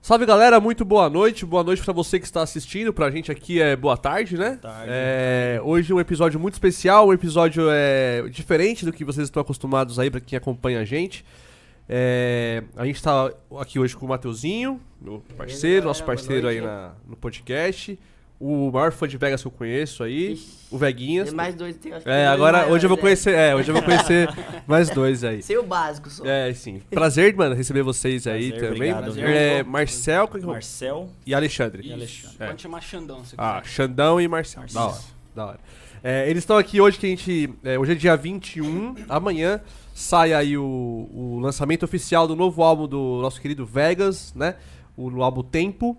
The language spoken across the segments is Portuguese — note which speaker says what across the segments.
Speaker 1: Salve galera, muito boa noite pra você que está assistindo, pra gente aqui é boa tarde, né? Hoje um episódio muito especial, um episódio diferente do que vocês estão acostumados aí pra quem acompanha a gente. A gente tá aqui hoje com o Mateuzinho, meu parceiro, nosso parceiro aí no podcast. O maior fã de Vegas que eu conheço aí, o Veguinhas.
Speaker 2: Tem mais dois, tem acho que
Speaker 1: agora hoje eu vou conhecer, hoje eu vou conhecer mais dois aí.
Speaker 2: Sei o básico só.
Speaker 1: Sim. Prazer, mano, receber vocês aí também. Marcel e Alexandre.
Speaker 3: Pode chamar Xandão, se
Speaker 1: quiser. Xandão e Marcel. Da hora. Eles estão aqui hoje que a gente... hoje é dia 21, amanhã sai aí o lançamento oficial do novo álbum do nosso querido Vegas, né? O álbum Tempo.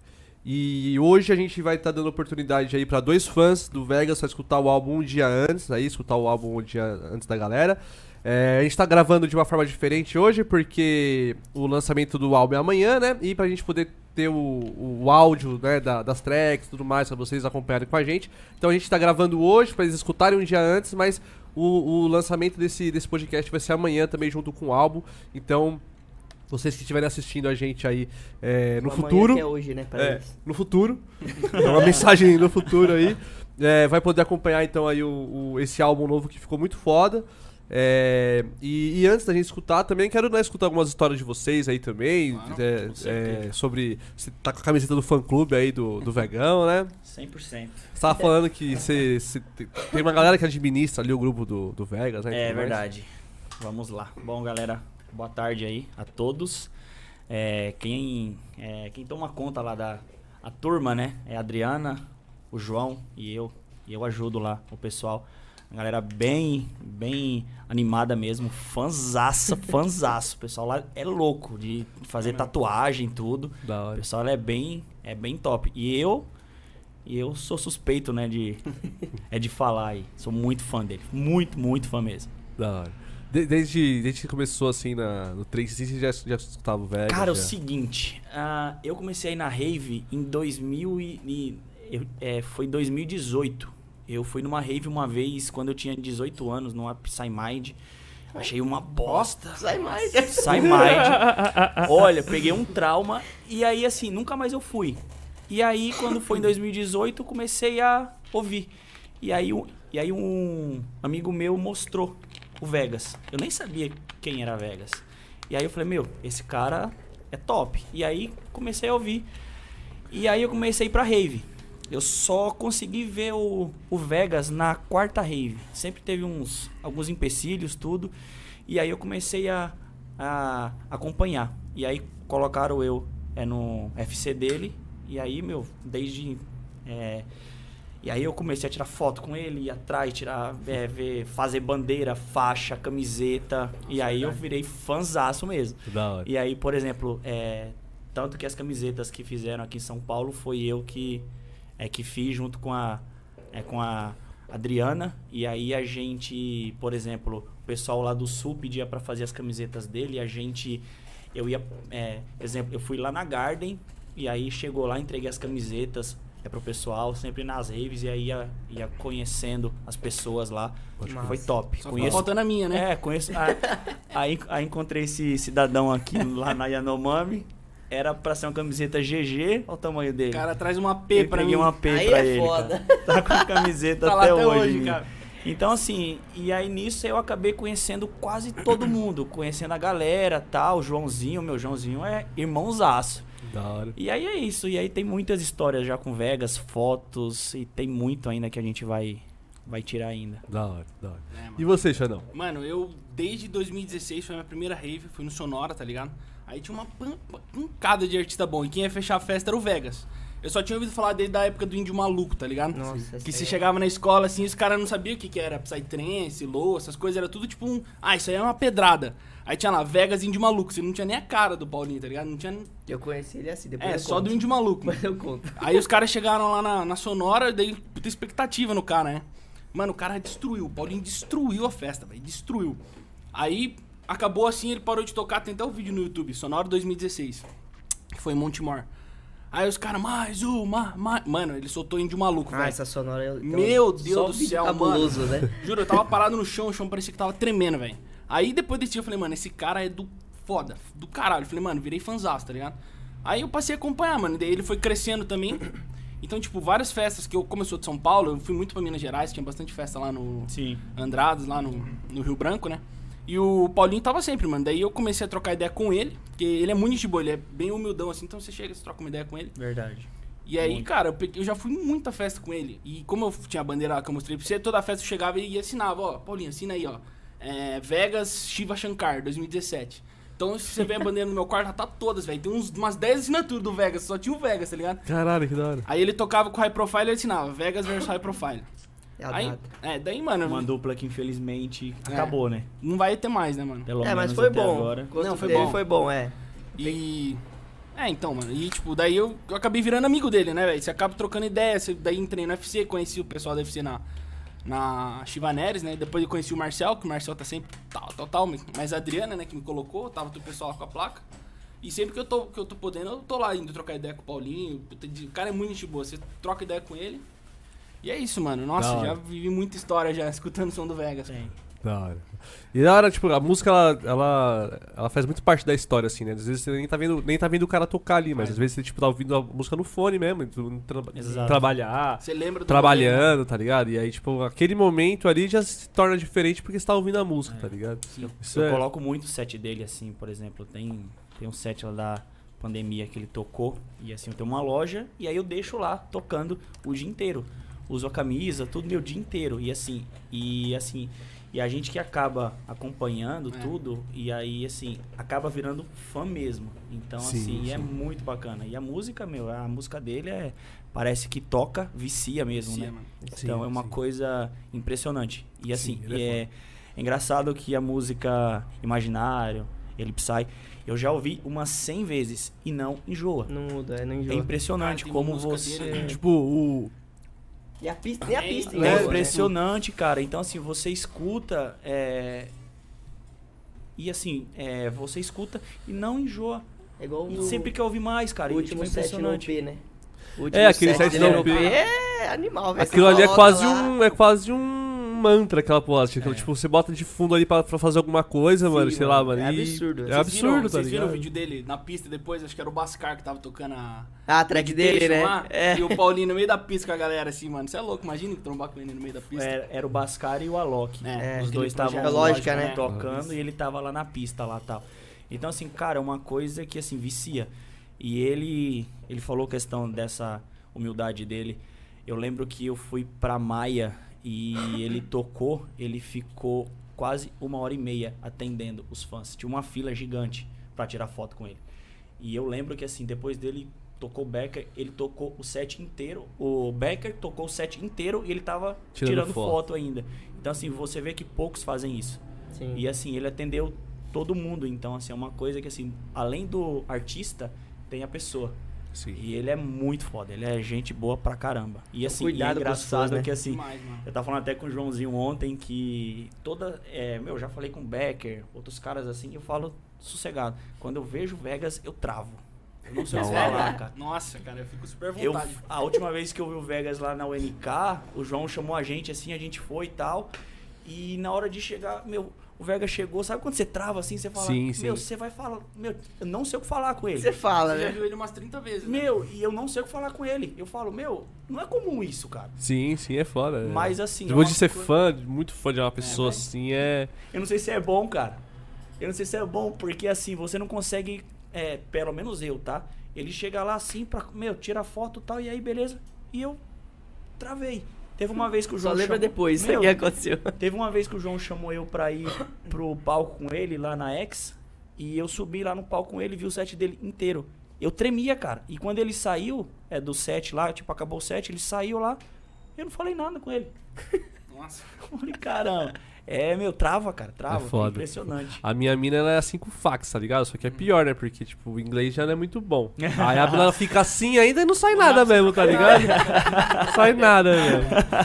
Speaker 1: E hoje a gente vai estar dando oportunidade aí pra dois fãs do Vegas pra escutar o álbum um dia antes, escutar o álbum um dia antes da galera. A gente tá gravando de uma forma diferente hoje, porque o lançamento do álbum é amanhã, né? E pra gente poder ter o áudio, né, das tracks e tudo mais, pra vocês acompanharem com a gente. Então a gente tá gravando hoje pra eles escutarem um dia antes, mas o lançamento desse podcast vai ser amanhã também junto com o álbum. Então... vocês que estiverem assistindo a gente aí no futuro.
Speaker 2: Que é hoje, né, pra eles.
Speaker 1: No futuro. É uma mensagem no futuro aí. Vai poder acompanhar então aí esse álbum novo que ficou muito foda. E antes da gente escutar, também quero escutar algumas histórias de vocês aí também. Claro, sobre. Você tá com a camiseta do fã clube aí do Vegão, né?
Speaker 4: 100%.
Speaker 1: Você tava falando que você tem uma galera que administra ali o grupo do Vegas, né?
Speaker 4: É verdade. Vamos lá. Bom, galera. Boa tarde aí a todos. Quem toma conta lá a turma, né? É a Adriana, o João e eu. E eu ajudo lá o pessoal. A galera bem animada mesmo. Fanzaço. O pessoal lá é louco de fazer tatuagem e tudo.
Speaker 1: Da hora.
Speaker 4: O pessoal é bem top. E eu sou suspeito, né? de falar aí. Sou muito fã dele. Muito fã mesmo.
Speaker 1: Da hora. Desde que começou assim no 3, você já escutava o Vegas?
Speaker 4: Cara, é o seguinte, eu comecei a ir na rave em foi 2018. Eu fui numa rave uma vez quando eu tinha 18 anos, numa Psymind. Achei uma bosta. Psymind. Olha, peguei um trauma e aí assim, nunca mais eu fui. E aí quando foi em 2018, comecei a ouvir. E aí um amigo meu mostrou o Vegas. Eu nem sabia quem era Vegas. E aí eu falei, esse cara é top. E aí comecei a ouvir. E aí eu comecei a ir pra rave. Eu só consegui ver o Vegas na quarta rave. Sempre teve alguns empecilhos, tudo. E aí eu comecei a acompanhar. E aí colocaram eu no FC dele. E aí, desde... E aí eu comecei a tirar foto com ele, ir atrás, fazer bandeira, faixa, camiseta. E aí eu virei fãzaço mesmo.
Speaker 1: Da hora.
Speaker 4: E aí, por exemplo, tanto que as camisetas que fizeram aqui em São Paulo foi eu que fiz junto com a Adriana. E aí a gente, por exemplo, o pessoal lá do Sul pedia pra fazer as camisetas dele. E eu fui lá na Garden e aí chegou lá, entreguei as camisetas pro pessoal, sempre nas raves, e aí ia conhecendo as pessoas lá. Foi top.
Speaker 3: Só ficou faltando a minha, né?
Speaker 4: Conheço. Aí encontrei esse cidadão aqui lá na Yanomami. Era pra ser uma camiseta GG, olha o tamanho dele.
Speaker 3: O cara traz uma P pra mim.
Speaker 4: Eu peguei uma P
Speaker 2: aí
Speaker 4: pra
Speaker 2: é
Speaker 4: ele.
Speaker 2: Foda.
Speaker 4: Cara. Tá com a camiseta
Speaker 3: tá
Speaker 4: até
Speaker 3: lá
Speaker 4: hoje,
Speaker 3: cara.
Speaker 4: Então assim, e aí nisso eu acabei conhecendo quase todo mundo. Conhecendo a galera, tal, o meu Joãozinho é irmãozaço.
Speaker 1: Da hora.
Speaker 4: E aí é isso, e aí tem muitas histórias já com Vegas, fotos, e tem muito ainda que a gente vai tirar ainda.
Speaker 1: Da hora. E você, Xandão?
Speaker 3: Mano, eu desde 2016 foi a minha primeira rave, fui no Sonora, tá ligado? Aí tinha uma pancada de artista bom, e quem ia fechar a festa era o Vegas. Eu só tinha ouvido falar desde a época do Índio Maluco, tá ligado?
Speaker 2: Nossa,
Speaker 3: que se chegava na escola, assim, os caras não sabiam o que era Psytrance, Low, essas coisas, era tudo tipo isso aí é uma pedrada. Aí tinha lá, Vegas Índio Maluco, você não tinha nem a cara do Paulinho, tá ligado? Não tinha...
Speaker 2: Eu conheci ele assim, depois eu
Speaker 3: só
Speaker 2: conto.
Speaker 3: do Índio Maluco.
Speaker 2: Mas eu conto.
Speaker 3: Aí os caras chegaram lá na Sonora, daí puta expectativa no cara, né? Mano, o cara destruiu, o Paulinho destruiu a festa, velho, destruiu. Aí, acabou assim, ele parou de tocar, tem até o vídeo no YouTube, Sonora 2016, que foi em Montemor. Aí os caras, mais uma. Mano, ele soltou Índio Maluco, velho.
Speaker 2: Essa Sonora...
Speaker 3: Meu Deus do céu,
Speaker 2: cabuloso,
Speaker 3: mano.
Speaker 2: Né?
Speaker 3: Juro, eu tava parado no chão, o chão parecia que tava tremendo, velho. Aí depois desse dia eu falei, mano, esse cara é do foda, do caralho. Eu falei, mano, virei fanzaço, tá ligado? Aí eu passei a acompanhar, mano. Daí ele foi crescendo também. Então, tipo, várias festas que como eu sou de São Paulo, eu fui muito pra Minas Gerais, tinha bastante festa lá no Andradas, lá no Rio Branco, né? E o Paulinho tava sempre, mano. Daí eu comecei a trocar ideia com ele, porque ele é muito de boa, ele é bem humildão, assim, então você chega, você troca uma ideia com ele.
Speaker 4: Verdade.
Speaker 3: E aí, cara, eu já fui em muita festa com ele. E como eu tinha a bandeira lá que eu mostrei pra você, toda festa eu chegava e assinava, ó, Paulinho, assina aí, ó. Vegas Shiva Shankar, 2017. Então, se você ver a bandeira no meu quarto, já tá todas, velho. Tem umas 10 assinaturas do Vegas, só tinha o Vegas, tá ligado?
Speaker 1: Caralho, que da hora.
Speaker 3: Aí ele tocava com o High Profile e ele assinava, Vegas versus High Profile. Aí, daí, mano...
Speaker 4: Uma dupla que infelizmente acabou, né?
Speaker 3: Não vai ter mais, né, mano?
Speaker 4: Pelo
Speaker 2: mas
Speaker 4: menos
Speaker 2: foi
Speaker 4: até
Speaker 2: bom.
Speaker 4: agora.
Speaker 3: Não, foi bom.
Speaker 2: E...
Speaker 3: então, mano, e tipo, daí eu acabei virando amigo dele, né, velho? Você acaba trocando ideia, daí entrei no UFC, conheci o pessoal da UFC na Chivaneres, né? Depois eu conheci o Marcel, que o Marcel tá sempre tal, mas a Adriana, né, que me colocou, tava todo o pessoal lá com a placa. E sempre que eu tô podendo, eu tô lá indo trocar ideia com o Paulinho. O cara é muito gente boa, você troca ideia com ele. E é isso, mano. Nossa, já vivi muita história já, escutando o som do Vegas.
Speaker 4: Sim.
Speaker 1: Da hora. E da hora, tipo, a música, ela faz muito parte da história, assim, né? Às vezes você nem tá vendo o cara tocar ali, mas às vezes você, tipo, tá ouvindo a música no fone mesmo, trabalhar,
Speaker 3: Você lembra do
Speaker 1: trabalhando,
Speaker 3: momento,
Speaker 1: tá ligado? E aí, tipo, aquele momento ali já se torna diferente porque você tá ouvindo a música, tá ligado?
Speaker 4: Eu coloco muito o set dele, assim, por exemplo, tem um set lá da pandemia que ele tocou, e assim, eu tenho uma loja, e aí eu deixo lá, tocando o dia inteiro. Uso a camisa, tudo meu dia inteiro, e a gente que acaba acompanhando tudo, e aí, assim, acaba virando fã mesmo. Então, sim. É muito bacana. E a música, a música dele parece que toca, vicia mesmo, né?
Speaker 3: Mano.
Speaker 4: Então, é uma coisa impressionante. E, assim, é engraçado que a música Imaginário, ele Psy, eu já ouvi umas 100 vezes e não enjoa.
Speaker 2: Não muda, não enjoa.
Speaker 4: É impressionante como você...
Speaker 3: Dele, né?
Speaker 1: Tipo,
Speaker 2: E a pista, nem a pista.
Speaker 4: É impressionante, cara. Então, assim, você escuta... E, assim, você escuta e não enjoa.
Speaker 2: É igual
Speaker 4: E sempre quer ouvir mais, cara.
Speaker 2: O último set no OP, né? O último
Speaker 1: aquele set no OP.
Speaker 2: É animal, velho.
Speaker 1: aquilo ali é quase um mantra, aquela porra. Tipo, você bota de fundo ali pra fazer alguma coisa, mano, sei lá, mano.
Speaker 2: É absurdo.
Speaker 1: É absurdo, tá
Speaker 3: Vocês viram
Speaker 1: ligado?
Speaker 3: o vídeo dele na pista depois? Acho que era o Bascar que tava tocando
Speaker 2: a track dele, né?
Speaker 3: Lá, e o Paulinho no meio da pista com a galera, assim, mano. Você é louco, imagina que trombar com ele no meio da pista.
Speaker 4: Era o Bascar e o Alok. Os dois estavam
Speaker 2: lógica, né?
Speaker 4: tocando e ele tava lá na pista lá, tal. Então, assim, cara, é uma coisa que, assim, vicia. E ele falou questão dessa humildade dele. Eu lembro que eu fui pra Maia e ele tocou, ele ficou quase 1h30 atendendo os fãs. Tinha uma fila gigante pra tirar foto com ele. E eu lembro que, assim, depois dele tocou o Becker, ele tocou o set inteiro. O Becker tocou o set inteiro e ele tava tirando foto ainda. Então, assim, você vê que poucos fazem isso.
Speaker 2: Sim.
Speaker 4: E, assim, ele atendeu todo mundo. Então, assim, é uma coisa que, assim, além do artista, tem a pessoa.
Speaker 1: Sim.
Speaker 4: E ele é muito foda, ele é gente boa pra caramba. E assim,
Speaker 2: Cuidado
Speaker 4: é engraçado
Speaker 2: fãs, né?
Speaker 4: que assim,
Speaker 3: Demais, mano.
Speaker 4: eu tava falando até com o Joãozinho ontem que já falei com o Becker, outros caras assim, eu falo sossegado. Quando eu vejo Vegas, eu travo. Eu não sei o que falar, cara.
Speaker 3: Nossa, cara, eu fico super à vontade.
Speaker 4: A última vez que eu vi o Vegas lá na UNK, o João chamou a gente assim, a gente foi e tal. E na hora de chegar, o Vegas chegou, sabe quando você trava assim, você fala,
Speaker 1: Sim.
Speaker 4: você vai falar, eu não sei o que falar com ele.
Speaker 2: Você fala,
Speaker 3: Você já
Speaker 2: né?
Speaker 3: viu ele umas 30 vezes, né?
Speaker 4: E eu não sei o que falar com ele. Eu falo, não é comum isso, cara.
Speaker 1: Sim, é foda.
Speaker 4: Mas assim...
Speaker 1: Depois de ser muito fã de uma pessoa assim,
Speaker 4: Eu não sei se é bom, cara. Eu não sei se é bom, porque assim, você não consegue... pelo menos eu, tá? Ele chega lá assim pra... tira foto e tal, e aí beleza. E eu travei. Teve uma vez que o João
Speaker 2: Só lembra depois o que aconteceu.
Speaker 4: Teve uma vez que o João chamou eu pra ir pro palco com ele lá na X. E eu subi lá no palco com ele e vi o set dele inteiro. Eu tremia, cara. E quando ele saiu do set lá, tipo, acabou o set, ele saiu lá. Eu não falei nada com ele.
Speaker 3: Nossa.
Speaker 4: Eu falei, caramba. Trava, cara. Trava.
Speaker 1: É foda.
Speaker 4: Impressionante.
Speaker 1: A minha mina, ela é assim com fax, tá ligado? Só que é pior, né? Porque, tipo, o inglês já não é muito bom. Aí a mina ela fica assim ainda e não sai nada mesmo, tá ligado? Não sai nada, velho.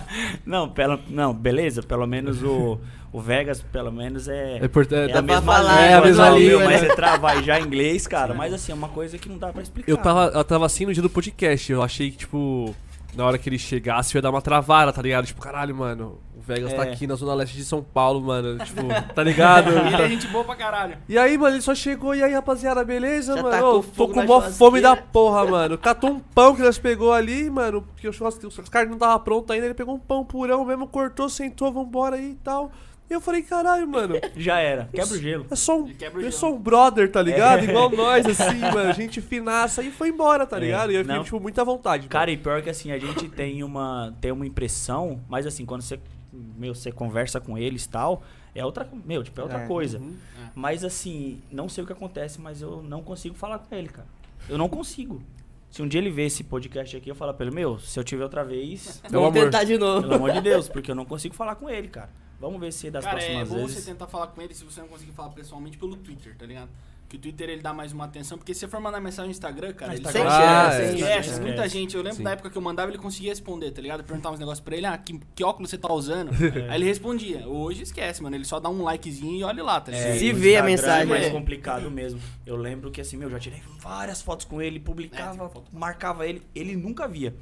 Speaker 4: Não, beleza. Pelo menos o Vegas, pelo menos é
Speaker 1: da
Speaker 4: a mesma
Speaker 2: falar,
Speaker 4: língua,
Speaker 1: é a mesma língua,
Speaker 4: mas
Speaker 1: né?
Speaker 4: você travar já inglês, cara. Mas assim, é uma coisa que não dá pra explicar.
Speaker 1: Ela tava assim no dia do podcast. Eu achei que, tipo... na hora que ele chegasse, eu ia dar uma travada, tá ligado? Tipo, caralho, mano, o Vegas tá aqui na Zona Leste de São Paulo, mano. Tipo, tá ligado?
Speaker 3: Ele é gente boa pra caralho.
Speaker 1: E aí, mano, ele só chegou, e aí, rapaziada, beleza,
Speaker 2: Já
Speaker 1: mano?
Speaker 2: tacou
Speaker 1: Ô, tô
Speaker 2: fogo
Speaker 1: com
Speaker 2: na
Speaker 1: mó fome da
Speaker 2: churrasqueira.
Speaker 1: porra, mano. Catou um pão que nós pegou ali, mano, porque os caras não tava pronto ainda, ele pegou um pão purão mesmo, cortou, sentou, vambora aí e tal. E eu falei, caralho, mano,
Speaker 4: Já era. Quebra o gelo.
Speaker 1: é só um,
Speaker 3: Ele quebra o
Speaker 1: eu
Speaker 3: gelo.
Speaker 1: sou um brother, tá ligado? Igual nós, assim, mano, gente finaça, e foi embora, tá ligado? E eu fiquei,
Speaker 4: Não.
Speaker 1: tipo, muita vontade.
Speaker 4: Cara, e pior que assim, a gente tem uma impressão, mas assim, quando você conversa com eles e tal, é outra coisa. Mas assim, não sei o que acontece, mas eu não consigo falar com ele, cara. Eu não consigo. Se um dia ele ver esse podcast aqui, eu falo pra ele, se eu tiver outra vez,
Speaker 1: Meu
Speaker 2: Vamos
Speaker 1: amor.
Speaker 2: tentar de novo.
Speaker 4: pelo amor de Deus, porque eu não consigo falar com ele, cara. Vamos ver se das
Speaker 3: Cara, é
Speaker 4: próximas
Speaker 3: bom
Speaker 4: vezes.
Speaker 3: você tentar falar com ele se você não conseguir falar pessoalmente pelo Twitter, tá ligado? Que o Twitter ele dá mais uma atenção, porque se você for mandar mensagem no Instagram, cara, ele
Speaker 2: Sem
Speaker 1: Ah,
Speaker 2: chance,
Speaker 1: é.
Speaker 2: sem
Speaker 3: esquece.
Speaker 2: chance.
Speaker 3: Muita gente, eu lembro
Speaker 1: Sim.
Speaker 3: da época que eu mandava, ele conseguia responder, tá ligado? Eu perguntava uns negócios pra ele, que óculos você tá usando? Aí ele respondia. Hoje esquece, mano, ele só dá um likezinho e olha lá, tá ligado?
Speaker 2: Se
Speaker 4: o
Speaker 2: vê a
Speaker 4: Instagram
Speaker 2: mensagem,
Speaker 4: É mais
Speaker 2: é.
Speaker 4: complicado mesmo. Eu lembro que assim, já tirei várias fotos com ele, publicava, marcava ele nunca via.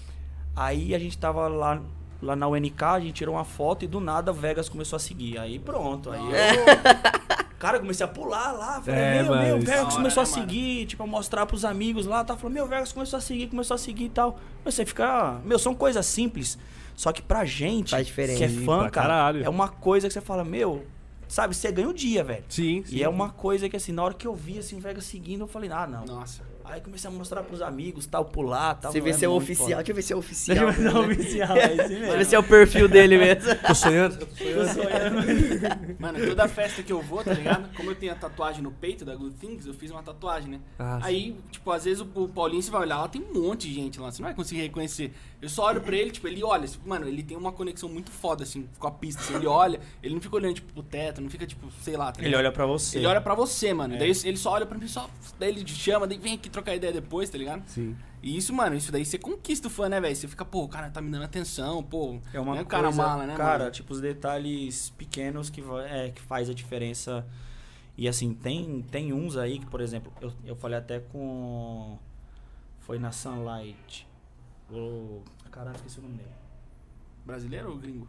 Speaker 4: Aí a gente tava lá na UNK, a gente tirou uma foto e do nada o Vegas começou a seguir. Aí pronto, aí eu... Cara, eu comecei a pular lá, falei,
Speaker 1: mano,
Speaker 4: o
Speaker 1: isso
Speaker 4: Vegas
Speaker 3: da hora,
Speaker 4: começou a
Speaker 3: né, mano?
Speaker 4: seguir, tipo, a mostrar pros amigos lá, tá? Falou, o Vegas começou a seguir e tal. Você fica... são coisas simples, só que pra gente,
Speaker 2: Faz diferença.
Speaker 4: que é
Speaker 1: Sim,
Speaker 4: fã,
Speaker 1: pra
Speaker 4: cara,
Speaker 1: caralho.
Speaker 4: é uma coisa que você fala, sabe, você ganha o dia, velho.
Speaker 1: Sim, sim.
Speaker 4: E é uma coisa que, assim, na hora que eu vi, assim, o Vegas seguindo, eu falei, não.
Speaker 3: Nossa.
Speaker 4: Aí comecei a mostrar pros amigos, tal, pular, tal.
Speaker 2: Você vê se é o
Speaker 4: muito
Speaker 2: oficial,
Speaker 4: foda.
Speaker 2: deixa eu ver se é o oficial.
Speaker 4: Deixa eu ver se é o oficial, é esse
Speaker 2: Deixa eu ver
Speaker 4: mesmo.
Speaker 2: se é o perfil dele mesmo.
Speaker 1: Tô sonhando, tô
Speaker 4: Tô
Speaker 1: sonhando.
Speaker 4: sonhando.
Speaker 3: Mano, toda festa que eu vou, tá ligado? Como eu tenho a tatuagem no peito da Good Things, eu fiz uma tatuagem, né?
Speaker 1: Ah,
Speaker 3: Aí, tipo, às vezes o Paulinho, você vai olhar lá, tem um monte de gente lá, você não vai conseguir reconhecer. Eu só olho pra ele, tipo, ele olha, mano, ele tem uma conexão muito foda, assim, com a pista, assim, ele olha, ele não fica olhando, tipo, pro teto, não fica, tipo, sei lá, tá
Speaker 4: Ele
Speaker 3: ligado?
Speaker 4: olha pra você.
Speaker 3: Ele olha pra você, mano. Daí ele só olha pra mim, daí ele te chama, daí vem aqui trocar ideia depois, tá ligado?
Speaker 1: Sim.
Speaker 3: E isso, mano, isso daí você conquista o fã, né, velho? Você fica, pô, o cara tá me dando atenção, pô.
Speaker 4: É uma
Speaker 3: não é o
Speaker 4: coisa,
Speaker 3: cara mala, né,
Speaker 4: cara,
Speaker 3: mano?
Speaker 4: tipo, os detalhes pequenos que faz a diferença. E assim, tem uns aí que, por exemplo, eu falei até com... Foi na Sunlight. Caralho, esqueci o nome dele.
Speaker 3: Brasileiro ou gringo?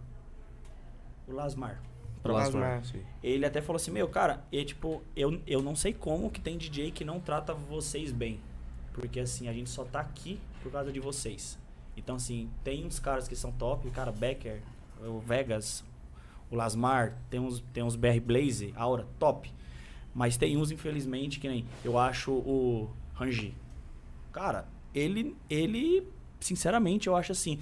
Speaker 4: O Lasmar.
Speaker 1: Lasmar, sim.
Speaker 4: Ele até falou assim, cara, tipo, eu não sei como que tem DJ que não trata vocês bem. Porque assim, a gente só tá aqui por causa de vocês. Então assim, tem uns caras que são top, o cara Becker, o Vegas, o Lasmar, tem uns BR Blaze, Aura, top. Mas tem uns, infelizmente, que nem eu acho o Rangi. Cara, ele sinceramente, eu acho assim...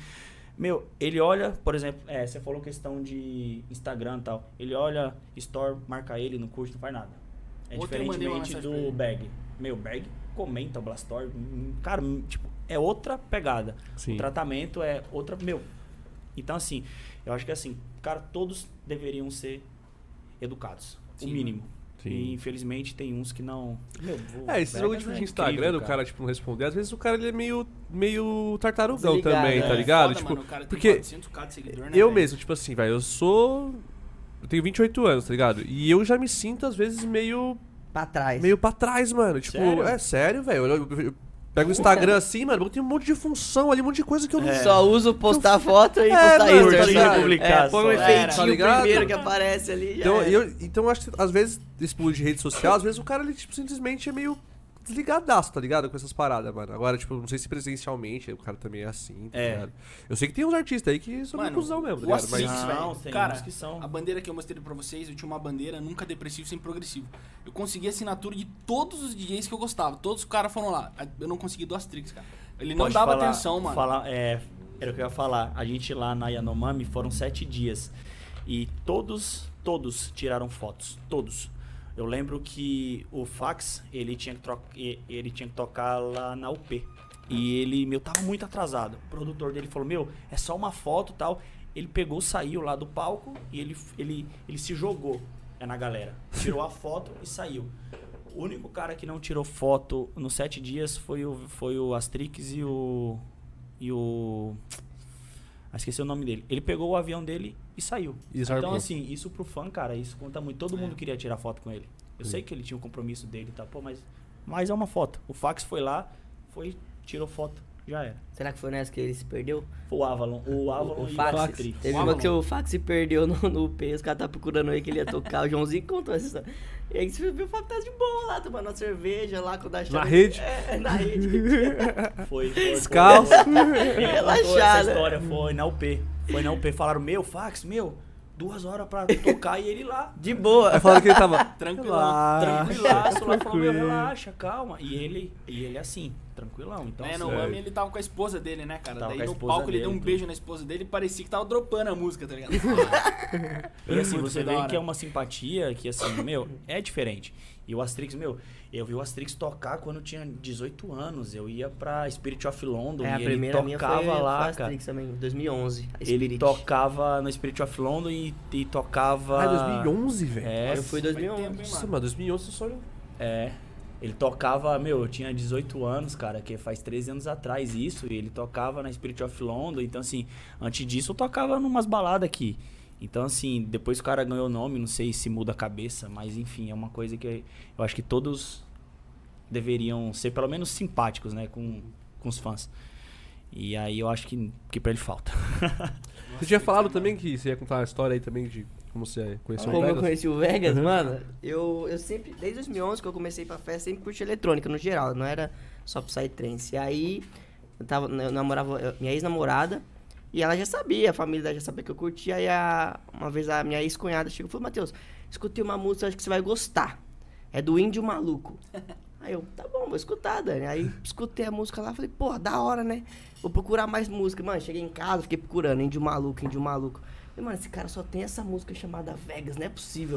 Speaker 4: ele olha, por exemplo, você falou questão de Instagram e tal. Ele olha, store, marca ele, não curte, não faz nada. É
Speaker 3: Ontem eu mandei uma
Speaker 4: diferentemente
Speaker 3: mensagem pra
Speaker 4: do
Speaker 3: ele.
Speaker 4: Bag. Bag comenta o Blastor. Cara, tipo, é outra pegada.
Speaker 1: Sim.
Speaker 4: O tratamento é outra, Então, assim, eu acho que assim, cara, todos deveriam ser educados.
Speaker 3: Sim,
Speaker 4: o mínimo.
Speaker 1: Sim.
Speaker 4: E infelizmente tem uns que não.
Speaker 1: Esse jogo tipo, de Instagram, o cara tipo, não responder, às vezes o cara ele é meio tartarugão
Speaker 2: Desligado,
Speaker 1: também,
Speaker 2: né?
Speaker 1: tá ligado?
Speaker 3: Foda,
Speaker 1: tipo,
Speaker 3: mano, o cara tem
Speaker 1: porque
Speaker 3: 400k de seguidor, né,
Speaker 1: eu
Speaker 3: velho?
Speaker 1: mesmo, tipo assim, velho, eu tenho 28 anos, tá ligado? E eu já me sinto, às vezes, meio
Speaker 2: Pra trás.
Speaker 1: pra trás, mano. Tipo,
Speaker 4: Sério?
Speaker 1: é sério, velho. Eu pego o Instagram assim, mano, tem um monte de função ali, um monte de coisa que eu não
Speaker 2: Só uso postar foto e
Speaker 1: É,
Speaker 2: postar
Speaker 1: mano,
Speaker 2: isso,
Speaker 1: tá
Speaker 2: tá
Speaker 1: ligado?
Speaker 2: ligado? Põe um
Speaker 3: Era,
Speaker 2: efeitinho
Speaker 1: tá ligado?
Speaker 2: primeiro que aparece ali. Já
Speaker 1: Então,
Speaker 2: é.
Speaker 1: então eu acho que, às vezes, esse pulo de rede social, às vezes o cara, ele, tipo, simplesmente é meio desligadaço, tá ligado? Com essas paradas, mano. Agora, tipo, não sei se presencialmente o cara também é assim, tá ligado? Eu sei que tem uns artistas aí que são meio cuzão mesmo, tá
Speaker 3: o
Speaker 1: ligado?
Speaker 3: Astrix,
Speaker 1: Mas...
Speaker 3: velho.
Speaker 4: Não, tem
Speaker 3: Cara,
Speaker 4: uns que são.
Speaker 3: a bandeira que eu mostrei pra vocês, eu tinha uma bandeira nunca depressivo sem progressivo. Eu consegui a assinatura de todos os DJs que eu gostava. Todos os caras foram lá. Eu não consegui do Astrix, cara. Ele não
Speaker 4: Pode
Speaker 3: dava
Speaker 4: falar-
Speaker 3: atenção, mano.
Speaker 4: Era o que eu ia falar. A gente lá na Yanomami foram 7 dias. E todos tiraram fotos. Todos. Eu lembro que o Fax, ele tinha que tocar lá na UP. E ele, tava muito atrasado. O produtor dele falou, é só uma foto e tal. Ele pegou, saiu lá do palco e ele se jogou na galera. Tirou a foto e saiu. O único cara que não tirou foto nos 7 dias foi o Astrix e o... esqueci o nome dele. Ele pegou o avião dele e saiu.
Speaker 1: E zarpou.
Speaker 4: Então, assim, isso pro fã, cara, isso conta muito. Todo mundo queria tirar foto com ele. Eu sei que ele tinha um compromisso dele e tal, mas é uma foto. O Fax foi lá, tirou foto. já era.
Speaker 2: Será que foi nessa que ele se perdeu?
Speaker 4: O Avalon
Speaker 2: O
Speaker 4: e
Speaker 2: Fax.
Speaker 4: o Atrix.
Speaker 2: Teve uma que o Fax se perdeu no P, os caras tá procurando aí que ele ia tocar. O Joãozinho contou essa história. E aí você viu o Fax tá de boa lá, tomando uma cerveja lá com a
Speaker 1: Na rede?
Speaker 2: Na rede.
Speaker 4: Foi.
Speaker 1: Descalço.
Speaker 2: Relaxado.
Speaker 4: Essa história foi na UP. Falaram, Fax, 2 horas pra tocar e ele lá.
Speaker 2: De boa.
Speaker 1: Aí falaram que ele tava
Speaker 4: Tranquilaço, lá falou, relaxa, calma. E ele assim, tranquilão. Então,
Speaker 3: No
Speaker 4: assim,
Speaker 3: AMI ele tava com a esposa dele, né, cara?
Speaker 4: Tava
Speaker 3: Daí
Speaker 4: com a
Speaker 3: no
Speaker 4: esposa
Speaker 3: palco ele
Speaker 4: dele,
Speaker 3: deu um
Speaker 4: tudo.
Speaker 3: beijo na esposa dele e parecia que tava dropando a música, tá ligado?
Speaker 4: E assim,
Speaker 3: Muito
Speaker 4: você
Speaker 3: da
Speaker 4: vê
Speaker 3: hora.
Speaker 4: que é uma simpatia que, assim, é diferente. E o Astrix, eu vi o Astrix tocar quando eu tinha 18 anos. Eu ia pra Spirit of London
Speaker 2: A
Speaker 4: e ele
Speaker 2: primeira minha
Speaker 4: tocava
Speaker 2: foi
Speaker 4: lá,
Speaker 2: foi
Speaker 4: cara.
Speaker 2: Asterix também, em 2011. a
Speaker 4: Ele
Speaker 2: Spirit.
Speaker 4: tocava no Spirit of London e tocava...
Speaker 1: Ah, 2011, velho.
Speaker 4: É,
Speaker 2: Eu fui em
Speaker 3: Faz
Speaker 2: 2011.
Speaker 3: tempo, hein,
Speaker 1: Nossa,
Speaker 3: mano?
Speaker 1: mano, 2011 só...
Speaker 4: É. Ele tocava, eu tinha 18 anos, cara, que faz 13 anos atrás isso, e ele tocava na Spirit of London, então assim, antes disso eu tocava numas baladas aqui. Então assim, depois o cara ganhou o nome, não sei se muda a cabeça, mas enfim, é uma coisa que eu acho que todos deveriam ser pelo menos simpáticos, né, com os fãs. E aí eu acho que pra ele falta.
Speaker 1: Você tinha falado também que você ia contar uma história aí também de como você conheceu o
Speaker 2: Como eu
Speaker 1: Vegas?
Speaker 2: conheci o Vegas, mano, eu sempre, desde 2011 que eu comecei pra festa, sempre curti eletrônica no geral, não era só Psytrance. E aí, eu namorava minha ex-namorada, e ela já sabia, a família dela já sabia que eu curtia, aí uma vez a minha ex-cunhada chegou e falou, Matheus, escutei uma música, acho que você vai gostar, é do Índio Maluco. Aí eu, tá bom, vou escutar, Dani. Aí escutei a música lá, falei, porra, da hora, né? Vou procurar mais música. Mano, cheguei em casa, fiquei procurando, Índio Maluco. Falei, mano, esse cara só tem essa música chamada Vegas, não é possível.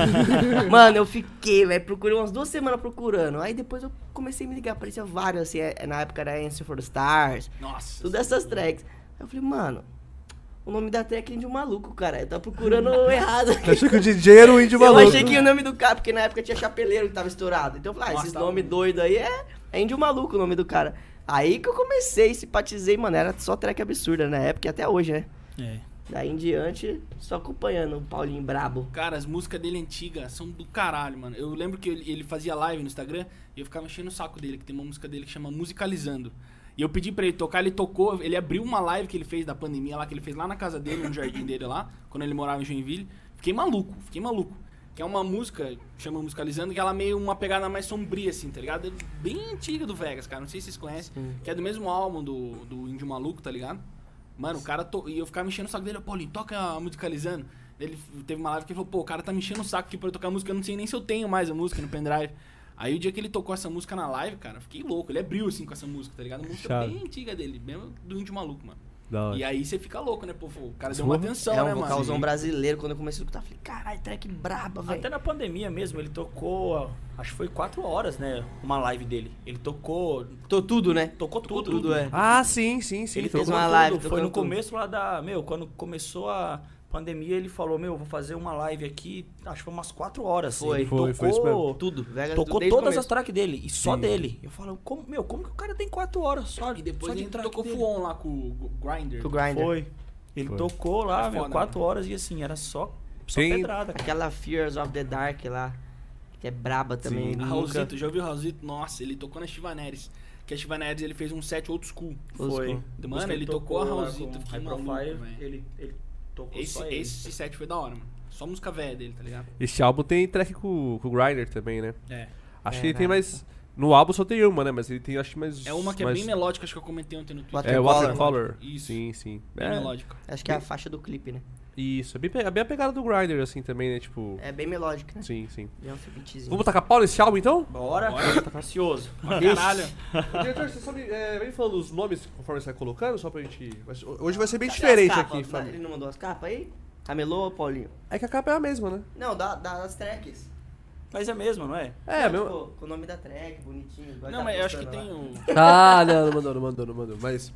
Speaker 2: Mano, eu fiquei, velho, procurei umas 2 semanas procurando. Aí depois eu comecei a me ligar, aparecia vários, assim, na época era Answer for the Stars,
Speaker 3: Nossa.
Speaker 2: todas essas tracks. Aí eu falei, mano, o nome da track é Índio Maluco, cara. Eu tava procurando errado.
Speaker 1: Eu achei que o DJ era o Índio
Speaker 2: Eu
Speaker 1: Maluco.
Speaker 2: achei que o nome do cara, porque na época tinha Chapeleiro que tava estourado. Então eu falei,
Speaker 3: Nossa,
Speaker 2: esses
Speaker 3: tá
Speaker 2: nomes
Speaker 3: bom.
Speaker 2: doidos aí é Índio Maluco o nome do cara. Aí que eu comecei, simpatizei, mano, era só track absurda na época e até hoje, né?
Speaker 4: É.
Speaker 2: Daí em diante, só acompanhando o Paulinho brabo.
Speaker 3: Cara, as músicas dele antigas são do caralho, mano. Eu lembro que ele fazia live no Instagram e eu ficava enchendo o saco dele, que tem uma música dele que chama Musicalizando. E eu pedi pra ele tocar, ele tocou, ele abriu uma live que ele fez da pandemia lá, que ele fez lá na casa dele, no jardim dele lá, quando ele morava em Joinville. Fiquei maluco. Que é uma música, chama Musicalizando, que ela é meio uma pegada mais sombria, assim, tá ligado? É bem antiga do Vegas, cara, não sei se vocês conhecem, que é do mesmo álbum do Índio Maluco, tá ligado? Mano, o cara, e eu ficava me enchendo o saco dele, ô Paulinho, toca a Musicalizando. Ele teve uma live que ele falou, pô, o cara tá me enchendo o saco aqui pra eu tocar a música, eu não sei nem se eu tenho mais a música no pendrive. Aí o dia que ele tocou essa música na live, cara, eu fiquei louco. Ele abriu assim com essa música, tá ligado? Uma música
Speaker 1: Chave.
Speaker 3: bem antiga dele, bem do Índio Maluco, mano.
Speaker 1: Da hora.
Speaker 3: E aí você fica louco, né? Pô, o cara deu uma atenção,
Speaker 2: É
Speaker 3: né,
Speaker 2: um
Speaker 3: mano?
Speaker 2: vocalzão brasileiro, quando eu comecei a escutar, eu falei, caralho, track braba, velho.
Speaker 4: Até na pandemia mesmo, ele tocou, acho que foi 4 horas, né? Uma live dele. Ele tocou
Speaker 2: Tudo, né?
Speaker 4: tudo.
Speaker 2: Tudo, é.
Speaker 1: Ah, sim.
Speaker 2: Ele
Speaker 1: Foi
Speaker 2: fez
Speaker 1: com-
Speaker 2: uma live,
Speaker 4: Foi
Speaker 2: tocando
Speaker 4: no
Speaker 2: tudo.
Speaker 4: começo lá quando começou a pandemia, ele falou, vou fazer uma live aqui, acho que foi umas 4 horas.
Speaker 2: Foi.
Speaker 4: Ele
Speaker 1: Foi isso mesmo.
Speaker 2: Tudo. Vegas,
Speaker 4: Tocou
Speaker 2: desde o
Speaker 4: todas as
Speaker 2: começo.
Speaker 4: tracks dele, e só
Speaker 1: Sim.
Speaker 4: dele. Eu falo, como que o cara tem 4 horas só?
Speaker 3: E depois
Speaker 4: só de
Speaker 3: ele
Speaker 4: track
Speaker 3: tocou
Speaker 4: dele?
Speaker 3: Fuon lá com o Grindr.
Speaker 2: Com o Grindr.
Speaker 4: Foi. Ele
Speaker 1: Foi.
Speaker 4: tocou lá,
Speaker 3: É foda,
Speaker 4: 4 horas, e assim, era só
Speaker 1: Tem-
Speaker 4: pedrada. cara.
Speaker 2: Aquela Fears of the Dark lá, que é braba também.
Speaker 3: A
Speaker 2: nunca-
Speaker 3: Raulzito, já ouviu o Raulzito? Nossa, ele tocou na Chivaneres. Que a Chivaneres ele fez um set old school.
Speaker 4: Foi.
Speaker 3: Mano, ele tocou a Raulzito, fiquei
Speaker 4: High
Speaker 3: maluco,
Speaker 4: Profile,
Speaker 3: velho.
Speaker 4: ele tocou só ele.
Speaker 3: Esse set foi da hora, mano. Só música velha dele, tá ligado?
Speaker 1: Esse álbum tem track com o Grindr também, né?
Speaker 3: É.
Speaker 1: Acho
Speaker 2: É,
Speaker 1: que ele tem
Speaker 2: nada.
Speaker 1: mais... No álbum só tem uma, né? Mas ele tem, acho que mais...
Speaker 3: É uma que é
Speaker 1: mais...
Speaker 3: bem melódica, acho que eu comentei ontem no Twitter.
Speaker 1: É,
Speaker 2: Watercolor.
Speaker 1: Watercolor.
Speaker 3: Isso.
Speaker 1: Sim, sim.
Speaker 3: Bem
Speaker 1: É,
Speaker 3: melódica.
Speaker 2: Acho que é a faixa do clipe, né?
Speaker 1: isso. É bem a pegada do Grindr, assim, também, né? Tipo...
Speaker 2: É bem melódica, né?
Speaker 1: Sim, sim.
Speaker 2: Bem um beatzinho.
Speaker 1: Vamos tacar pau nesse álbum, então?
Speaker 4: Bora, tá ansioso.
Speaker 3: Caralho.
Speaker 1: Ô, diretor, você só vem falando os nomes conforme você vai colocando, só pra gente... Hoje vai ser bem
Speaker 2: Cadê
Speaker 1: diferente
Speaker 2: as capas?
Speaker 1: aqui, Fábio.
Speaker 2: Ele não mandou as capas aí? Camelô ou Paulinho?
Speaker 1: É que a capa é a mesma, né?
Speaker 2: Não, das tracks.
Speaker 4: Mas é mesmo, não é?
Speaker 1: É,
Speaker 2: Não,
Speaker 1: meu...
Speaker 2: tipo, com o nome da track, bonitinho. igual
Speaker 3: Não,
Speaker 2: tá
Speaker 3: mas eu acho que
Speaker 2: postando
Speaker 3: tem
Speaker 2: lá.
Speaker 3: o...
Speaker 1: Ah, não mandou. Mas...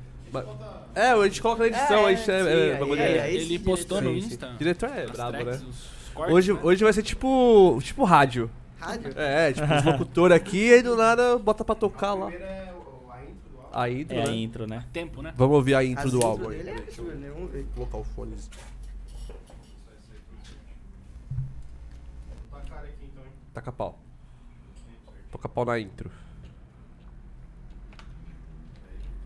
Speaker 1: É, a gente coloca na edição, a gente...
Speaker 2: sim,
Speaker 1: bagulho
Speaker 2: aí,
Speaker 1: é-
Speaker 2: aí.
Speaker 3: Ele
Speaker 2: esse
Speaker 3: postou no
Speaker 1: Sim, sim.
Speaker 3: Insta.
Speaker 1: Diretor é
Speaker 3: as
Speaker 1: brabo,
Speaker 3: tracks,
Speaker 1: né?
Speaker 3: os cortes, né?
Speaker 1: Hoje vai ser tipo rádio.
Speaker 2: Rádio?
Speaker 1: É, tipo, os locutores aqui e do nada bota pra tocar lá. A intro,
Speaker 4: É a
Speaker 1: né?
Speaker 4: intro, né?
Speaker 3: Tempo, né?
Speaker 1: Vamos ouvir a intro
Speaker 2: As
Speaker 1: do
Speaker 2: intro
Speaker 1: álbum aí.
Speaker 2: dele é absurdo, né? Vamos ver.
Speaker 1: Vou colocar o fone. Taca pau. Toca pau na intro.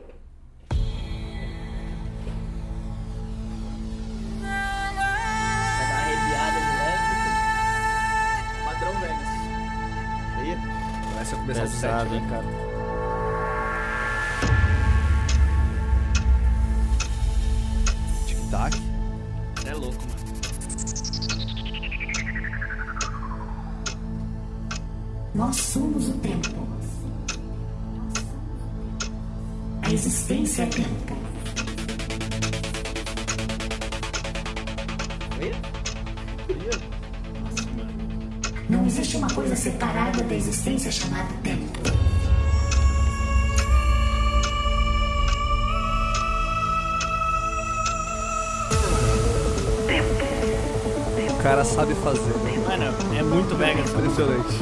Speaker 2: Vai dar uma arrepiada de leve.
Speaker 3: Padrão Vegas.
Speaker 2: Aí.
Speaker 1: Começa a começar o set,
Speaker 4: Pesado,
Speaker 1: né?
Speaker 4: hein, cara.
Speaker 1: Tic-tac.
Speaker 3: É louco, mano.
Speaker 5: Nós somos o tempo. A existência é tempo.
Speaker 2: Aí.
Speaker 5: Não existe uma coisa separada da existência chamada tempo.
Speaker 1: O cara sabe fazer.
Speaker 3: Mano, é muito Vegas.
Speaker 1: Impressionante.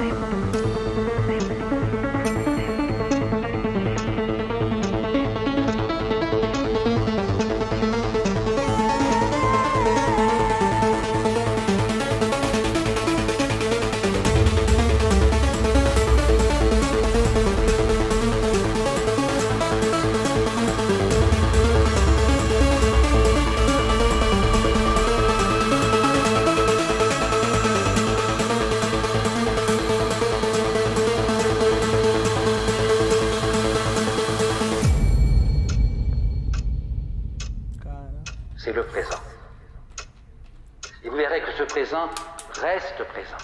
Speaker 6: C'est le présent. Et vous verrez que ce présent reste présent.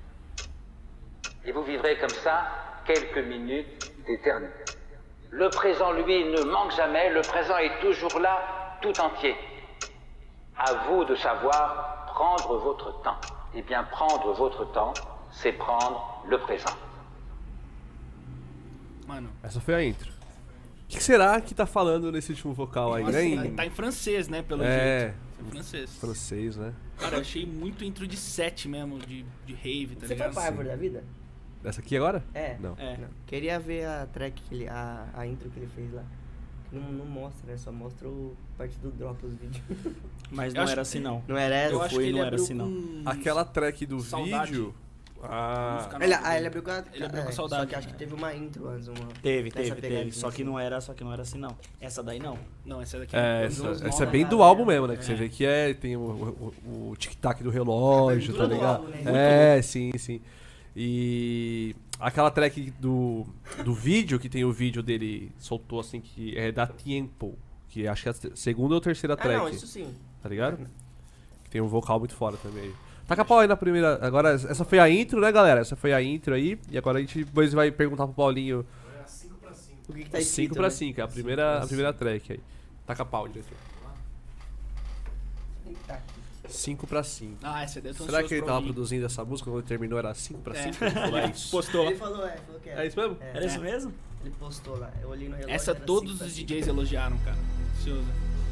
Speaker 6: Et vous vivrez comme ça quelques minutes d'éternité. Le présent, lui, ne manque jamais. Le présent est toujours là, tout entier. À vous de savoir prendre votre temps. Eh bien, prendre votre temps, c'est prendre le présent.
Speaker 3: Mano,
Speaker 1: Essa foi a intro. O que será que tá falando nesse último vocal aí, né?
Speaker 3: tá em francês, né? Pelo
Speaker 1: É.
Speaker 3: jeito. Tá em francês.
Speaker 1: Francês, né?
Speaker 3: Cara, eu achei muito intro de set mesmo, de rave, tá
Speaker 2: Você foi
Speaker 3: ligado?
Speaker 2: pra árvore da vida?
Speaker 1: Essa aqui agora?
Speaker 2: É.
Speaker 1: Não.
Speaker 3: É.
Speaker 2: Não. Queria ver a track que ele. A intro que ele fez lá. Não mostra, né? Só mostra o parte do drop os vídeos.
Speaker 4: Mas
Speaker 3: Eu
Speaker 4: não
Speaker 3: acho-
Speaker 4: era assim, não.
Speaker 2: Não era essa?
Speaker 3: Eu acho
Speaker 4: fui
Speaker 3: que
Speaker 4: e
Speaker 3: ele
Speaker 4: não era
Speaker 3: abriu
Speaker 4: assim, não.
Speaker 3: com...
Speaker 1: Aquela track do
Speaker 3: Saudade.
Speaker 1: vídeo. Ah.
Speaker 3: Música
Speaker 2: Ele abriu com a.
Speaker 3: Ele abriu com
Speaker 2: Só
Speaker 3: saudade.
Speaker 2: que acho que teve uma intro antes.
Speaker 4: Teve.
Speaker 2: nessa pegadinha,
Speaker 4: Só que
Speaker 2: assim.
Speaker 4: não era assim, não. Essa daí não.
Speaker 3: Não, essa daqui
Speaker 1: É,
Speaker 3: dos
Speaker 1: essa,
Speaker 3: anos
Speaker 1: essa é
Speaker 3: 90.
Speaker 1: bem do álbum mesmo, né? Que você vê que tem o tic-tac do relógio,
Speaker 2: É
Speaker 1: tá
Speaker 2: muito do
Speaker 1: ligado?
Speaker 2: álbum, né?
Speaker 1: Sim. E aquela track do vídeo, que tem o vídeo dele, soltou assim, que é da Tiempo, que acho que é a segunda ou terceira
Speaker 2: Ah,
Speaker 1: track,
Speaker 2: não, isso sim.
Speaker 1: tá ligado? Que tem um vocal muito fora também. Taca a pau aí na primeira. Agora, essa foi a intro, né, galera? Essa foi a intro aí. E agora a gente depois vai perguntar pro Paulinho.
Speaker 2: O que tá escrito?
Speaker 1: 5 pra
Speaker 2: né?
Speaker 1: 5, é a primeira track aí. Taca a pau, diretor.
Speaker 2: Tá.
Speaker 1: 5 pra 5.
Speaker 3: Ah, essa daí eu tô
Speaker 1: Será que
Speaker 3: ansioso
Speaker 1: ele
Speaker 3: pra
Speaker 1: tava
Speaker 3: ouvir.
Speaker 1: produzindo essa música quando ele terminou? Era 5 pra 5?
Speaker 3: Postou lá.
Speaker 2: Ele falou que era.
Speaker 1: É isso mesmo?
Speaker 2: É.
Speaker 4: Era isso mesmo?
Speaker 2: Ele postou lá. Eu olhei no relógio.
Speaker 3: Essa
Speaker 2: era
Speaker 3: todos
Speaker 2: 5 pra
Speaker 3: os
Speaker 2: 5.
Speaker 3: DJs elogiaram, cara. Ansioso.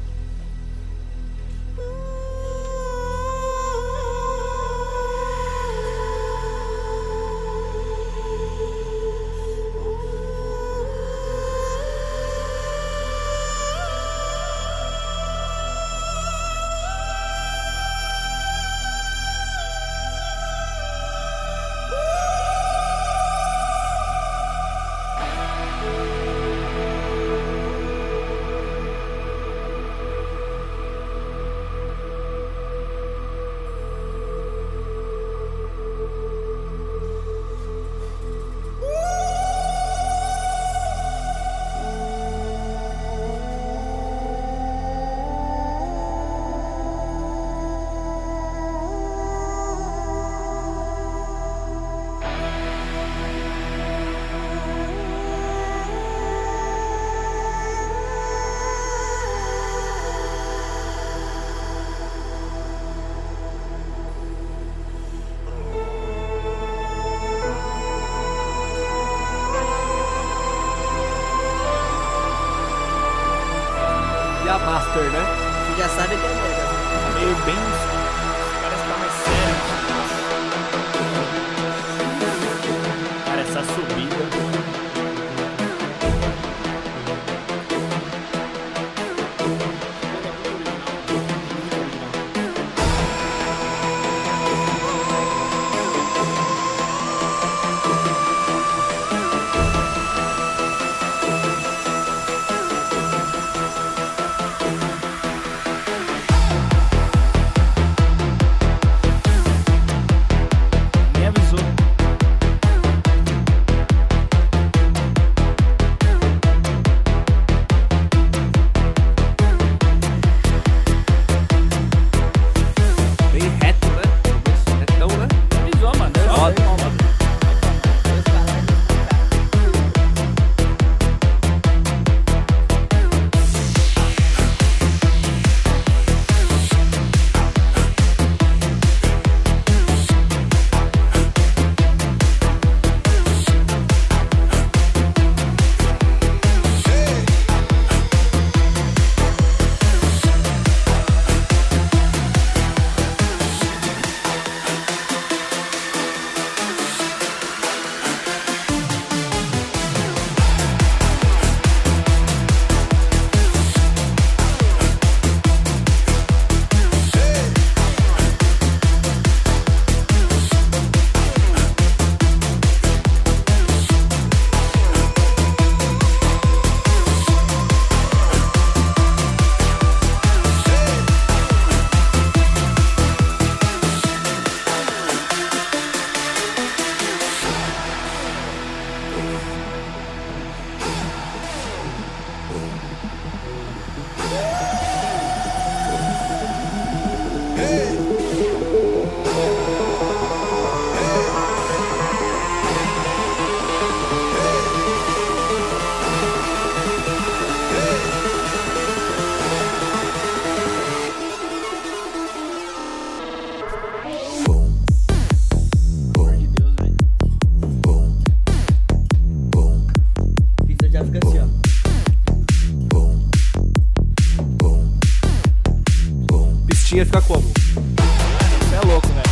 Speaker 1: E a Master, né?
Speaker 2: Você já sabe que é mega. né?
Speaker 3: Meio bem. Parece que tá mais sério.
Speaker 4: Cara, essa subida.
Speaker 1: Xuxinha fica como?
Speaker 3: Você é louco, velho.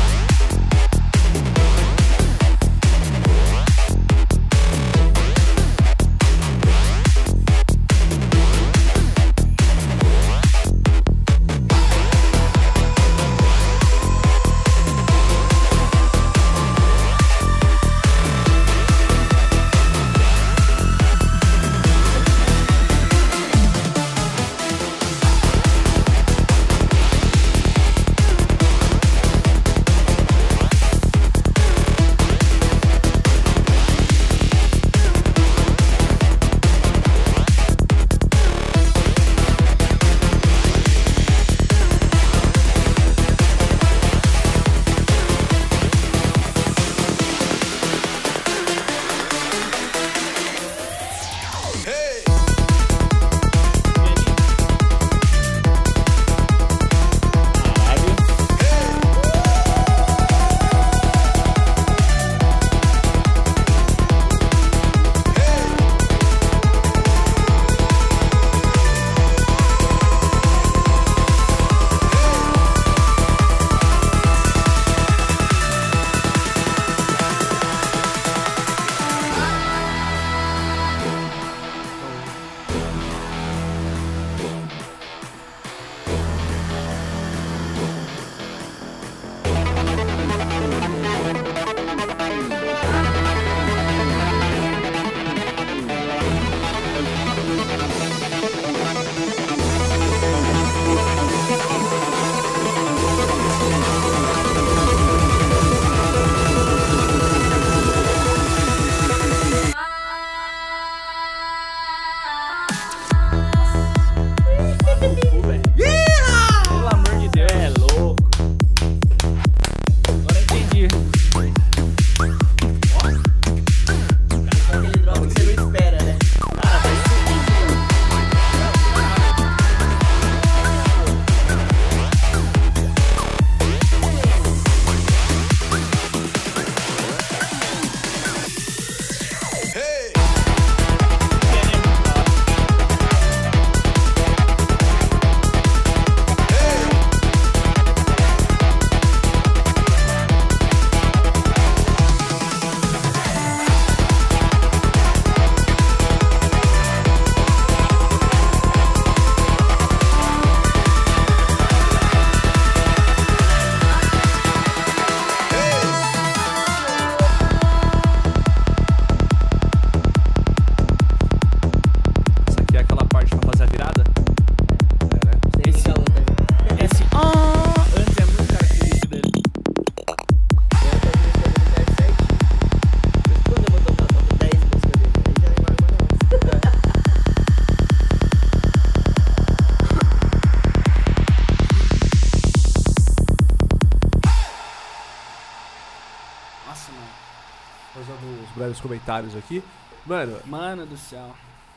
Speaker 1: Breves comentários aqui. Mano,
Speaker 3: Mano do céu.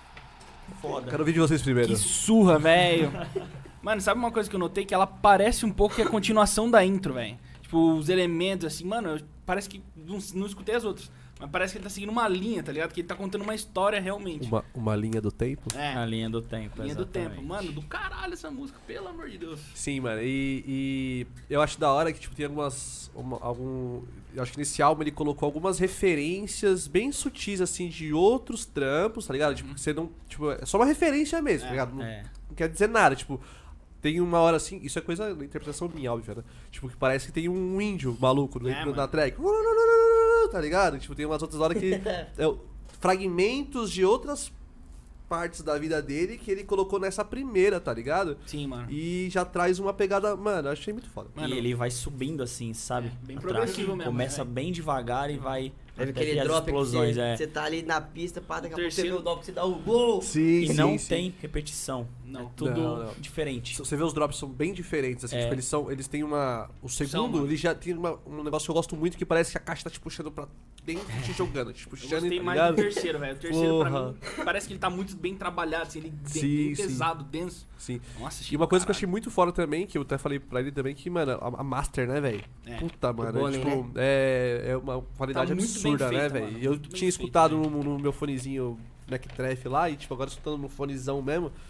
Speaker 4: Foda.
Speaker 1: quero ouvir de vocês primeiro.
Speaker 3: Que surra, velho. Mano, sabe uma coisa que eu notei? Que ela parece um pouco que a continuação da intro, velho. Tipo, os elementos, assim, mano, parece que... Não escutei as outras. Mas parece que ele tá seguindo uma linha, tá ligado? Que ele tá contando uma história realmente.
Speaker 1: Uma linha do tempo?
Speaker 3: É.
Speaker 4: A linha do tempo,
Speaker 3: Linha do
Speaker 4: exatamente.
Speaker 3: tempo. Mano, do caralho essa música, pelo amor de Deus.
Speaker 1: Sim, mano. E eu acho da hora que tipo, tem eu acho que nesse álbum ele colocou algumas referências bem sutis, assim, de outros trampos, tá ligado? Tipo, que você não... Tipo, é só uma referência mesmo, tá ligado? Não, não quer dizer nada, tipo... Tem uma hora assim, isso é coisa da interpretação minha, óbvio, né? Tipo, que parece que tem um índio maluco dentro da track. Tá ligado? Tipo, tem umas outras horas que... fragmentos de outras partes da vida dele que ele colocou nessa primeira, tá ligado?
Speaker 3: Sim, mano.
Speaker 1: E já traz uma pegada... Mano, eu achei muito foda.
Speaker 3: Mano,
Speaker 4: e ele vai subindo assim, sabe?
Speaker 3: bem
Speaker 4: A
Speaker 3: progressivo
Speaker 4: track
Speaker 3: mesmo,
Speaker 4: começa
Speaker 3: né?
Speaker 4: bem devagar e vai...
Speaker 2: Deve
Speaker 4: até
Speaker 2: aquele
Speaker 4: ter as
Speaker 2: drop
Speaker 4: explosões,
Speaker 2: que você tá ali na pista, pá, daqui a pouco você vê
Speaker 3: terceiro-
Speaker 2: o drop que você dá o gol.
Speaker 1: Sim,
Speaker 4: E não tem repetição.
Speaker 3: Não.
Speaker 4: É tudo
Speaker 1: Não.
Speaker 4: diferente.
Speaker 1: Você vê os drops são bem diferentes, assim, tipo, eles têm uma... O segundo,
Speaker 3: mano.
Speaker 1: ele já tem um negócio que eu gosto muito, que parece que a caixa tá te puxando pra dentro e te jogando, te
Speaker 3: Eu
Speaker 1: puxando,
Speaker 3: gostei
Speaker 1: tá
Speaker 3: mais
Speaker 1: ligado?
Speaker 3: do terceiro, velho. O terceiro, pra
Speaker 1: Porra.
Speaker 3: mim, parece que ele tá muito bem trabalhado, assim, ele
Speaker 1: Sim,
Speaker 3: bem
Speaker 1: sim.
Speaker 3: pesado, denso.
Speaker 1: Sim.
Speaker 3: Nossa,
Speaker 1: E uma coisa que eu achei muito foda também, que eu até falei pra ele também, que, mano, a Master, né, velho?
Speaker 3: É.
Speaker 1: Puta, mano,
Speaker 2: Bonnie,
Speaker 1: tipo, é uma qualidade
Speaker 3: Tá muito bem
Speaker 1: absurda, né,
Speaker 3: feita,
Speaker 1: velho?
Speaker 3: mano,
Speaker 1: Eu
Speaker 3: muito bem
Speaker 1: tinha
Speaker 3: feita,
Speaker 1: escutado
Speaker 3: né?
Speaker 1: no meu fonezinho Mequetrefe lá, e, tipo, agora escutando no fonezão mesmo,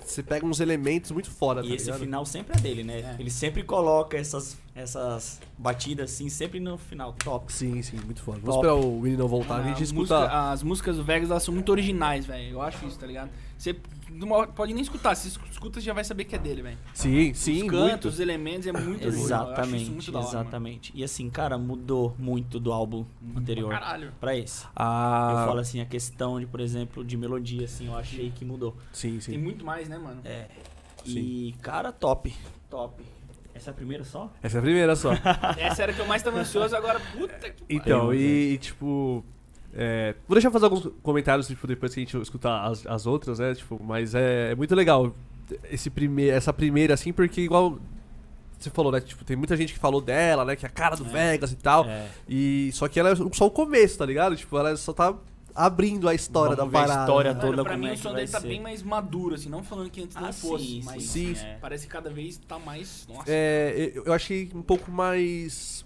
Speaker 1: você pega uns elementos muito foda,
Speaker 4: E
Speaker 1: tá
Speaker 4: esse
Speaker 1: ligado?
Speaker 4: final sempre é dele, né? Ele sempre coloca essas batidas assim, sempre no final. Top.
Speaker 1: Sim, muito foda. Vamos
Speaker 4: Top.
Speaker 1: esperar o Willi não voltar, a gente escuta...
Speaker 3: As músicas do Vegas, elas são muito originais, velho. Eu acho isso, tá ligado? Você não pode nem escutar. Se escuta, você já vai saber que é dele, velho.
Speaker 1: Sim,
Speaker 3: Os
Speaker 1: muito.
Speaker 3: cantos, os elementos, é muito original. Eu acho isso
Speaker 4: Exatamente,
Speaker 3: muito da hora, mano.
Speaker 4: exatamente. E assim, cara, mudou muito do álbum anterior
Speaker 3: Caralho.
Speaker 4: pra esse.
Speaker 1: Ah,
Speaker 4: Eu falo assim, a questão de, por exemplo, de melodia, assim, eu achei que mudou.
Speaker 1: sim.
Speaker 3: Tem muito mais, né, mano?
Speaker 4: É. E, cara, top. Top. Essa é a primeira só?
Speaker 1: Essa é a primeira só.
Speaker 3: Essa era que eu mais tava ansioso, agora, puta que
Speaker 1: Então,
Speaker 4: Aí,
Speaker 1: e tipo... vou deixar fazer alguns comentários tipo, depois que a gente escutar as outras, né? Tipo, mas é muito legal essa primeira, assim, porque igual você falou, né? Tipo, tem muita gente que falou dela, né? Que é a cara do Vegas e tal. E, só que ela é só o começo, tá ligado? Tipo, ela só tá abrindo a história
Speaker 4: Vamos
Speaker 1: da
Speaker 4: ver a
Speaker 1: parada.
Speaker 4: história
Speaker 1: né?
Speaker 4: toda.
Speaker 3: Mano, pra
Speaker 4: como
Speaker 3: mim
Speaker 4: é
Speaker 3: o
Speaker 4: que
Speaker 3: som
Speaker 4: vai
Speaker 3: dele tá
Speaker 4: ser.
Speaker 3: bem mais maduro, assim, não falando que antes não fosse,
Speaker 4: sim,
Speaker 3: mas
Speaker 1: sim.
Speaker 3: parece que cada vez tá mais. Nossa.
Speaker 1: Eu achei um pouco mais...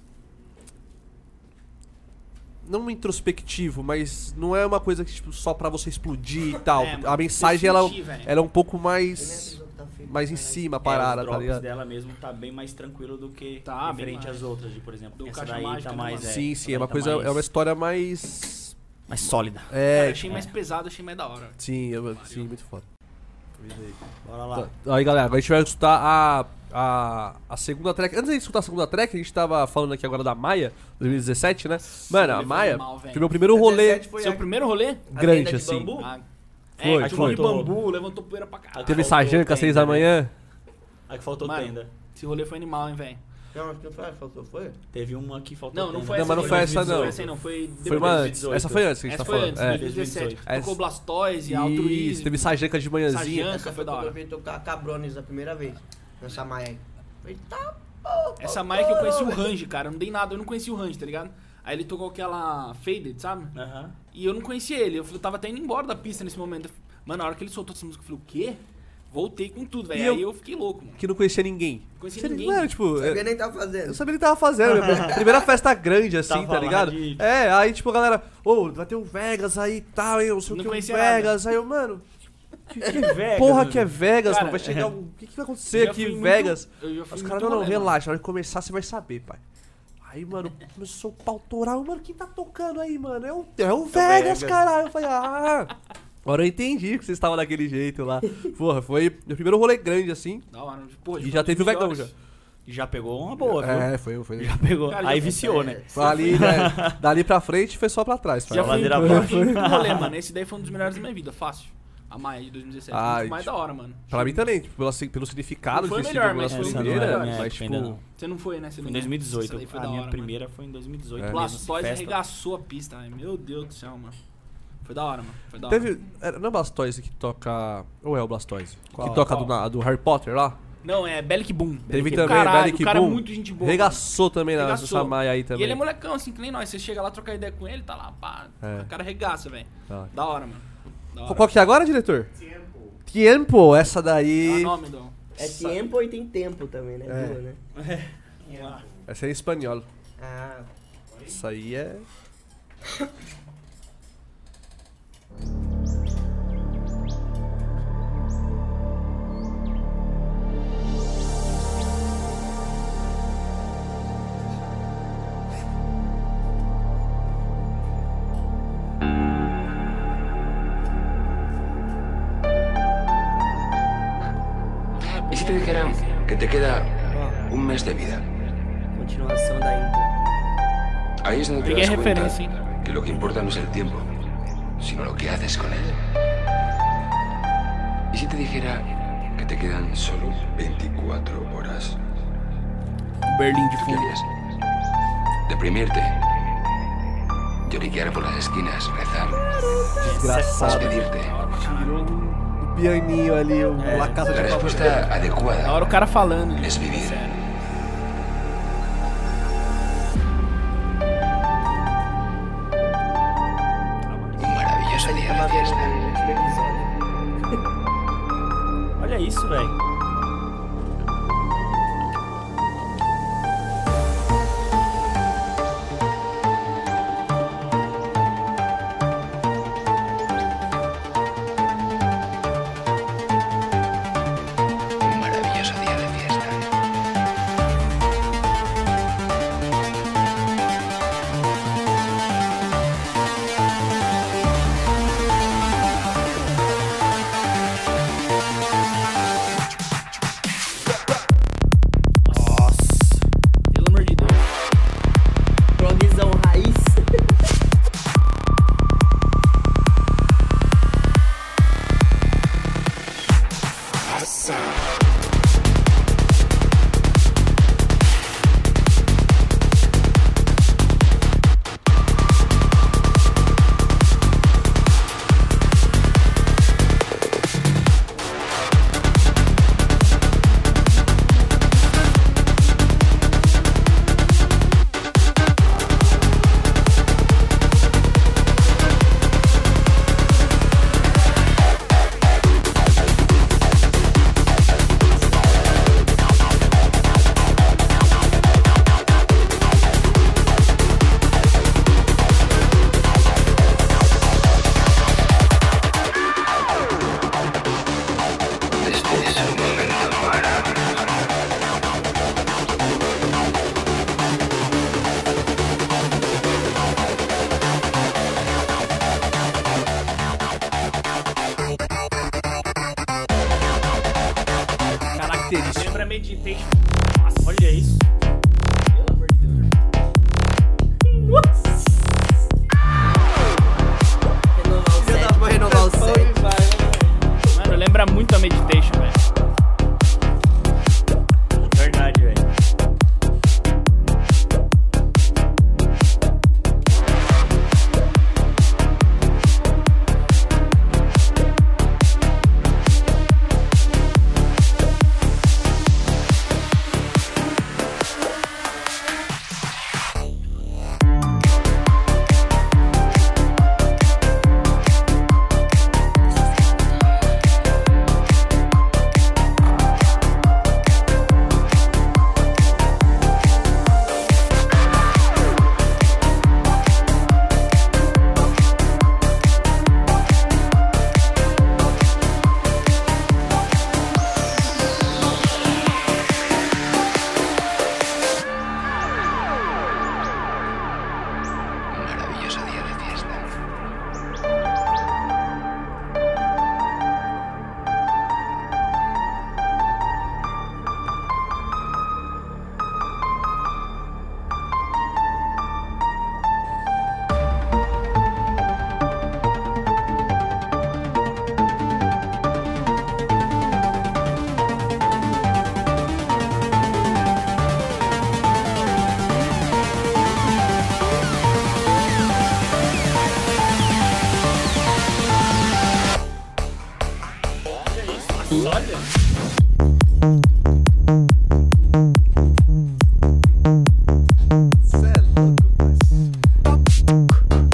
Speaker 1: Não introspectivo, mas não é uma coisa que tipo, só pra você explodir e tal.
Speaker 3: É,
Speaker 1: A mensagem, ela
Speaker 3: sentir, velho.
Speaker 1: é um pouco mais em cima a parada,
Speaker 4: os
Speaker 1: tá
Speaker 4: drops
Speaker 1: ligado?
Speaker 4: dela mesmo tá bem mais tranquilo do que
Speaker 3: Tá, bem
Speaker 4: referente
Speaker 3: mais.
Speaker 4: às outras, de, por exemplo.
Speaker 3: Do
Speaker 4: Essa
Speaker 3: Caixa
Speaker 4: daí
Speaker 3: Mágica,
Speaker 4: tá
Speaker 3: né,
Speaker 4: mais...
Speaker 3: mano?
Speaker 1: Sim,
Speaker 4: essa
Speaker 1: é
Speaker 4: daí
Speaker 1: uma
Speaker 4: tá
Speaker 1: coisa,
Speaker 4: mais-
Speaker 1: é uma história mais...
Speaker 4: mais sólida.
Speaker 3: Cara, achei mais pesado, achei mais da hora.
Speaker 1: Sim, sim, muito foda.
Speaker 4: Bora lá.
Speaker 1: Aí, galera, agora a gente vai escutar a segunda track. Antes de escutar a segunda track, a gente tava falando aqui agora da Maia, 2017, né? Mano, a
Speaker 3: rolê foi
Speaker 1: Maia
Speaker 3: animal, velho.
Speaker 1: foi meu primeiro rolê
Speaker 3: Seu primeiro rolê?
Speaker 1: grande, assim.
Speaker 3: Ah,
Speaker 1: Foi,
Speaker 3: tomou de
Speaker 1: foi.
Speaker 3: bambu, levantou poeira pra caralho.
Speaker 1: Teve
Speaker 4: Faltou
Speaker 1: sarjanca às 6 da
Speaker 4: tenda, né?
Speaker 1: manhã.
Speaker 4: A que faltou
Speaker 3: Mano,
Speaker 4: tenda.
Speaker 3: Esse rolê foi animal, hein, velho.
Speaker 2: Não, acho que não foi, faltou, foi?
Speaker 4: Teve uma que faltou
Speaker 3: Não, não
Speaker 4: tenda.
Speaker 3: foi
Speaker 1: Não,
Speaker 3: essa.
Speaker 1: mas não foi essa, não.
Speaker 3: Não foi essa aí, não. Foi
Speaker 1: Foi uma antes.
Speaker 4: 2018.
Speaker 1: Essa foi antes que a gente
Speaker 3: Essa
Speaker 1: tá
Speaker 3: foi
Speaker 1: falando.
Speaker 3: antes,
Speaker 1: É.
Speaker 3: 2017.
Speaker 1: É.
Speaker 3: Tocou Blastoise,
Speaker 1: Isso,
Speaker 3: Altruísmo.
Speaker 1: teve sarjanca de manhãzinha.
Speaker 3: Sarjanca.
Speaker 2: Essa
Speaker 3: foi
Speaker 2: foi
Speaker 3: da
Speaker 2: quando
Speaker 3: hora.
Speaker 2: eu vi tocar Cabrones a primeira vez. Nessa maia aí. Falei, tá,
Speaker 3: Essa Maia que eu conheci o Range, cara. Eu não dei nada, eu não conheci o Range, tá ligado? Aí ele tocou aquela Faded, sabe?
Speaker 4: Aham.
Speaker 3: E eu não conhecia ele. Eu tava até indo embora da pista nesse momento. Mano, na hora que ele soltou essa música, eu falei, o quê? Voltei com tudo, velho.
Speaker 1: E eu-
Speaker 3: Aí eu fiquei louco, mano.
Speaker 1: Que não conhecia ninguém.
Speaker 3: Conhecia
Speaker 1: Você-
Speaker 3: ninguém.
Speaker 1: Mano, tipo,
Speaker 2: sabia nem tava fazendo.
Speaker 1: eu sabia o que ele tava fazendo. Minha primeira festa grande, assim,
Speaker 4: Tava
Speaker 1: tá
Speaker 4: lá
Speaker 1: ligado?
Speaker 4: de-
Speaker 1: Aí, tipo, a galera, vai ter o Vegas aí e tal, eu não sei o
Speaker 3: Não
Speaker 1: que, o
Speaker 3: conhecia
Speaker 1: Vegas. Aí eu, mano,
Speaker 4: Que Vegas,
Speaker 1: porra
Speaker 4: mano.
Speaker 1: que é Vegas,
Speaker 3: Cara,
Speaker 1: mano? Vai chegar o que vai acontecer
Speaker 3: já
Speaker 1: aqui,
Speaker 3: fui muito-
Speaker 1: Vegas?
Speaker 3: eu já fui
Speaker 1: Os
Speaker 3: muito
Speaker 1: caras, não,
Speaker 3: rolê, mano.
Speaker 1: relaxa, na hora que começar você vai saber, pai. Aí, mano, começou o pau torar, mano, quem tá tocando aí, mano? É o Vegas,
Speaker 4: Vegas.
Speaker 1: caralho. Eu falei, agora eu entendi que vocês estavam daquele jeito lá. Porra, foi meu primeiro rolê grande, assim,
Speaker 3: Da hora. Pô,
Speaker 1: e já teve o Vegão já.
Speaker 4: Já pegou uma boa, viu?
Speaker 1: Foi.
Speaker 4: Já pegou.
Speaker 3: Cara,
Speaker 4: Aí
Speaker 3: já-
Speaker 4: viciou, né?
Speaker 1: Foi ali, né, dali pra frente foi só pra trás. pai.
Speaker 3: Já fui
Speaker 4: ladeira
Speaker 3: em
Speaker 4: abaixo.
Speaker 3: muito rolê, mano. Esse daí foi um dos melhores da minha vida, fácil. A Maia de 2017.
Speaker 1: Ah,
Speaker 3: Muito mais
Speaker 1: tipo,
Speaker 3: da hora, mano.
Speaker 1: Pra mim também, tipo, pelo significado
Speaker 3: Não foi
Speaker 1: de ter
Speaker 3: melhor,
Speaker 1: sido uma
Speaker 3: mas
Speaker 1: das
Speaker 3: foi
Speaker 4: Essa
Speaker 3: muito
Speaker 1: primeiras,
Speaker 3: melhor.
Speaker 4: minha
Speaker 1: mas
Speaker 4: época
Speaker 1: tipo...
Speaker 4: ainda não.
Speaker 3: Você não foi, né? Você
Speaker 4: Foi em
Speaker 3: não-
Speaker 4: 2018.
Speaker 3: Essa daí foi
Speaker 4: A
Speaker 3: da
Speaker 4: minha
Speaker 3: hora,
Speaker 4: primeira foi em 2018.
Speaker 1: É.
Speaker 3: Mano.
Speaker 4: mesmo,
Speaker 3: Blastoise
Speaker 4: festa.
Speaker 3: arregaçou a pista, velho. Meu Deus do céu, mano. Foi da hora, mano. Foi da hora.
Speaker 1: Teve... Não é Blastoise que toca... Ou é o Blastoise?
Speaker 4: Qual?
Speaker 1: Que toca
Speaker 3: Qual?
Speaker 1: do Harry Potter lá?
Speaker 3: Não, é Bellic Boom.
Speaker 1: Teve
Speaker 3: Bellic
Speaker 1: também,
Speaker 3: Caralho,
Speaker 1: Bellic
Speaker 3: o cara
Speaker 1: Boom.
Speaker 3: é muito gente boa.
Speaker 1: Regaçou também
Speaker 3: mano.
Speaker 1: nessa
Speaker 3: Regaçou.
Speaker 1: Maia aí
Speaker 3: E
Speaker 1: também.
Speaker 3: ele é molecão, assim, que nem nós. Você chega lá, trocar ideia com ele, tá lá, pá.
Speaker 1: É.
Speaker 3: O cara regaça, velho.
Speaker 1: Tá.
Speaker 3: Da hora, mano. Da hora.
Speaker 1: Qual que é agora, diretor? Tiempo, essa
Speaker 3: É o
Speaker 1: daí...
Speaker 3: nome do...
Speaker 2: É tempo e tem tempo também, né?
Speaker 1: É.
Speaker 2: Duas, né?
Speaker 3: Vamos lá.
Speaker 1: Essa é em espanhol.
Speaker 2: Ah,
Speaker 1: Isso aí é...
Speaker 7: ¿Y si te dijeran que te queda un mes de vida?
Speaker 2: continuação da intro.
Speaker 7: Ahí es donde te
Speaker 3: Peguei
Speaker 7: das
Speaker 3: a
Speaker 7: cuenta
Speaker 3: referência, hein?
Speaker 7: que lo que importa no es el tiempo, sino lo que haces con él. ¿Y si te dijera que te quedan solo 24 horas?
Speaker 3: Berlim de
Speaker 7: ¿Qué
Speaker 3: fundo.
Speaker 7: harías? ¿Deprimirte? ¿Lloriquear por las esquinas? ¿Rezar?
Speaker 1: Desgraçado.
Speaker 7: ¿Despedirte?
Speaker 1: Tirou um pianinho ali, uma casa
Speaker 7: La
Speaker 1: de papel.
Speaker 7: respuesta
Speaker 3: Da
Speaker 7: adecuada
Speaker 3: hora o cara falando.
Speaker 7: es vivir.
Speaker 3: Sério.
Speaker 7: Un maravilloso día de fiesta.
Speaker 4: Olha isso, velho. Olha isso. Pelo amor de Deus.
Speaker 2: Vou renovar o set.
Speaker 3: Mano, lembra muito a Meditation, velho.
Speaker 4: Verdade, velho.
Speaker 7: Maravilloso día de fiesta.
Speaker 1: Cê é louco, parceiro.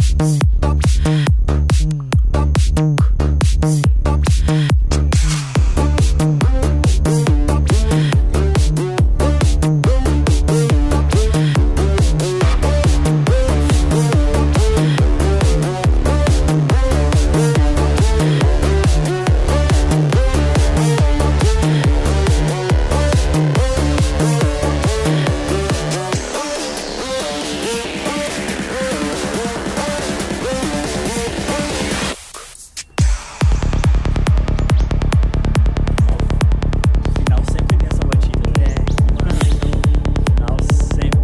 Speaker 4: Final sempre tem essa batida, né? Final sempre.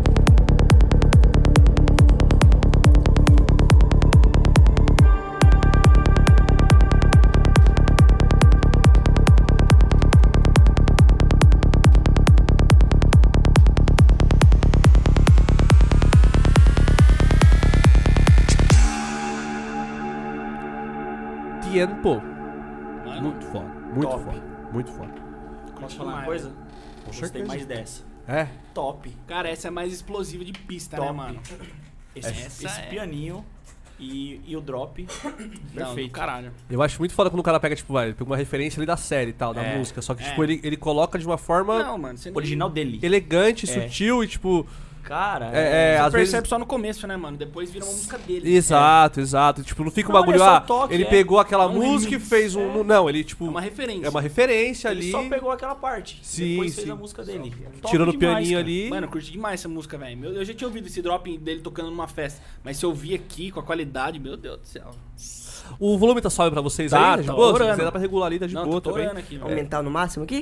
Speaker 1: Tiempo.
Speaker 3: Mano,
Speaker 1: Muito foda. Muito
Speaker 4: Top.
Speaker 1: foda. Muito foda.
Speaker 4: Posso falar uma
Speaker 3: demais,
Speaker 4: coisa?
Speaker 3: velho.
Speaker 4: Gostei
Speaker 1: certeza.
Speaker 4: mais dessa.
Speaker 1: É.
Speaker 4: Top.
Speaker 3: Cara, essa é mais explosiva de pista, né,
Speaker 4: Top.
Speaker 3: mano?
Speaker 4: Esse
Speaker 3: Essa é-
Speaker 4: pianinho e o drop.
Speaker 3: Não, do
Speaker 4: Perfeito.
Speaker 3: caralho.
Speaker 1: Eu acho muito foda quando o cara pega, tipo, vai, ele pega uma referência ali da série e tal, da
Speaker 4: É,
Speaker 1: música. Só que,
Speaker 3: é.
Speaker 1: tipo, ele coloca de uma forma
Speaker 3: Não, mano, você
Speaker 4: Original dele.
Speaker 1: elegante,
Speaker 4: É.
Speaker 1: sutil e, tipo.
Speaker 4: Cara,
Speaker 3: Você
Speaker 1: às
Speaker 3: percebe
Speaker 1: vezes.
Speaker 3: só no começo, né, mano? Depois vira uma música dele.
Speaker 1: Exato, exato. Tipo, não fica um
Speaker 4: Não,
Speaker 1: bagulho,
Speaker 4: olha só
Speaker 1: ah,
Speaker 4: o toque,
Speaker 1: ele
Speaker 4: é.
Speaker 1: pegou aquela
Speaker 3: É um
Speaker 1: música
Speaker 3: remix,
Speaker 1: e fez um. Não, ele, tipo.
Speaker 3: É uma referência.
Speaker 1: É uma referência
Speaker 4: ele
Speaker 1: ali.
Speaker 4: só pegou aquela parte.
Speaker 1: Sim,
Speaker 4: depois fez
Speaker 1: sim.
Speaker 4: a música dele. Top
Speaker 1: Tirando o
Speaker 4: demais,
Speaker 1: pianinho
Speaker 4: cara.
Speaker 1: ali.
Speaker 3: Mano, eu curti demais essa música, velho. Eu já tinha ouvido esse drop dele tocando numa festa. Mas se eu ouvir aqui com a qualidade, meu Deus do céu.
Speaker 1: O volume tá suave pra vocês
Speaker 3: Tá,
Speaker 1: aí? Tá de
Speaker 3: tá
Speaker 1: boa? Se
Speaker 3: orando.
Speaker 1: quiser dá pra regular ali, tá de
Speaker 3: Não,
Speaker 1: boa
Speaker 3: tô
Speaker 1: também.
Speaker 3: orando aqui, velho.
Speaker 2: Aumentar no máximo aqui?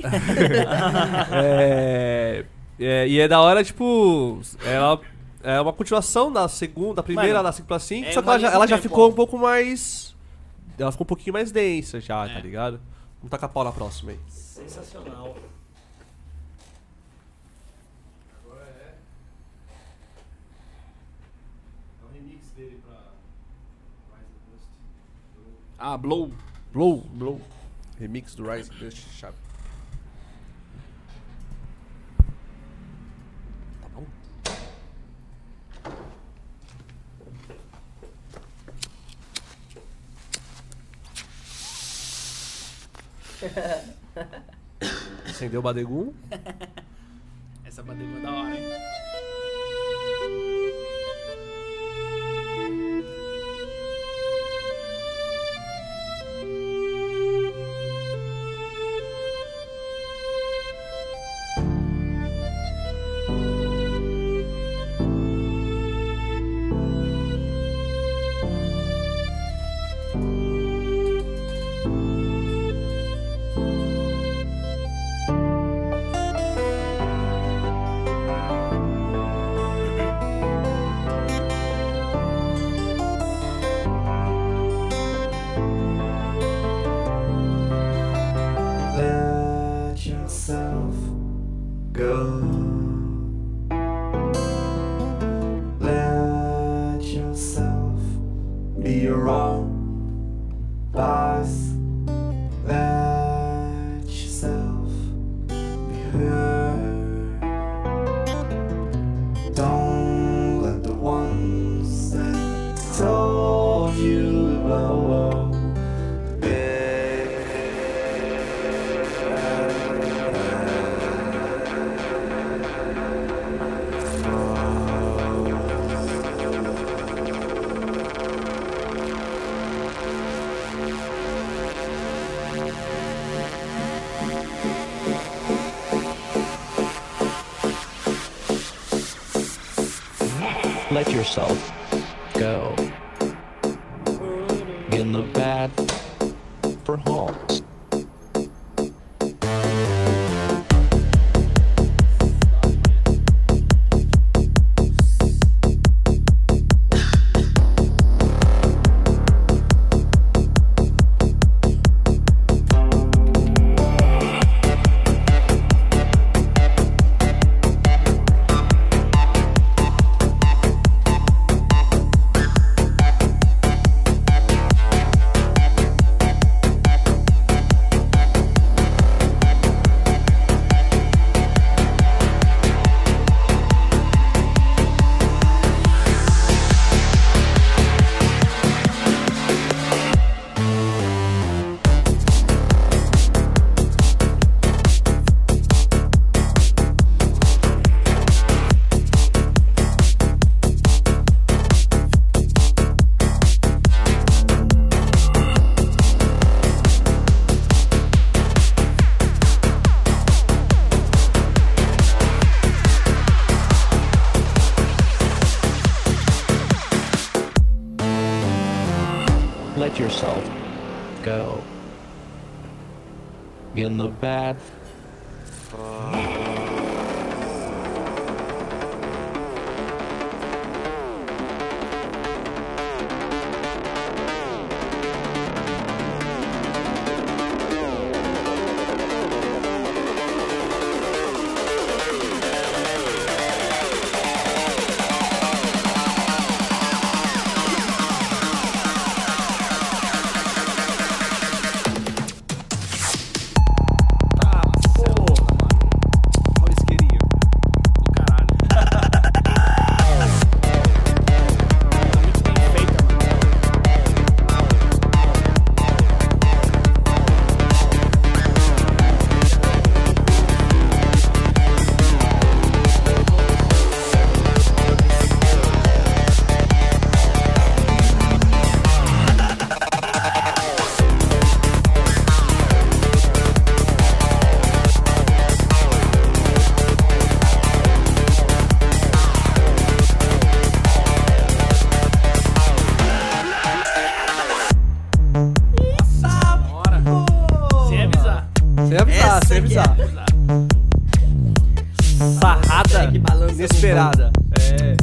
Speaker 1: E é da hora, tipo. Ela é uma continuação da segunda, da primeira,
Speaker 3: Mano,
Speaker 1: da 5/5,
Speaker 3: é
Speaker 1: só que
Speaker 3: uma
Speaker 1: ela já,
Speaker 3: linha do
Speaker 1: ela já
Speaker 3: tempo,
Speaker 1: ficou
Speaker 3: ó.
Speaker 1: um pouco mais. Ela ficou um pouquinho mais densa já,
Speaker 3: É.
Speaker 1: tá ligado? Vamos tacar pau na próxima aí.
Speaker 4: Sensacional.
Speaker 3: Ah, Blow.
Speaker 1: Blow. Remix do Rise Dust Chave. Tá bom? Acendeu o badegum.
Speaker 3: Essa bateria é da hora, hein?
Speaker 8: Let yourself be your own boss. Let yourself be heard. Don't let the ones that told you low
Speaker 9: Let yourself go. In the bad for halls. Let yourself go. In the bad.
Speaker 1: Sem avisar. Sarrada inesperada. É.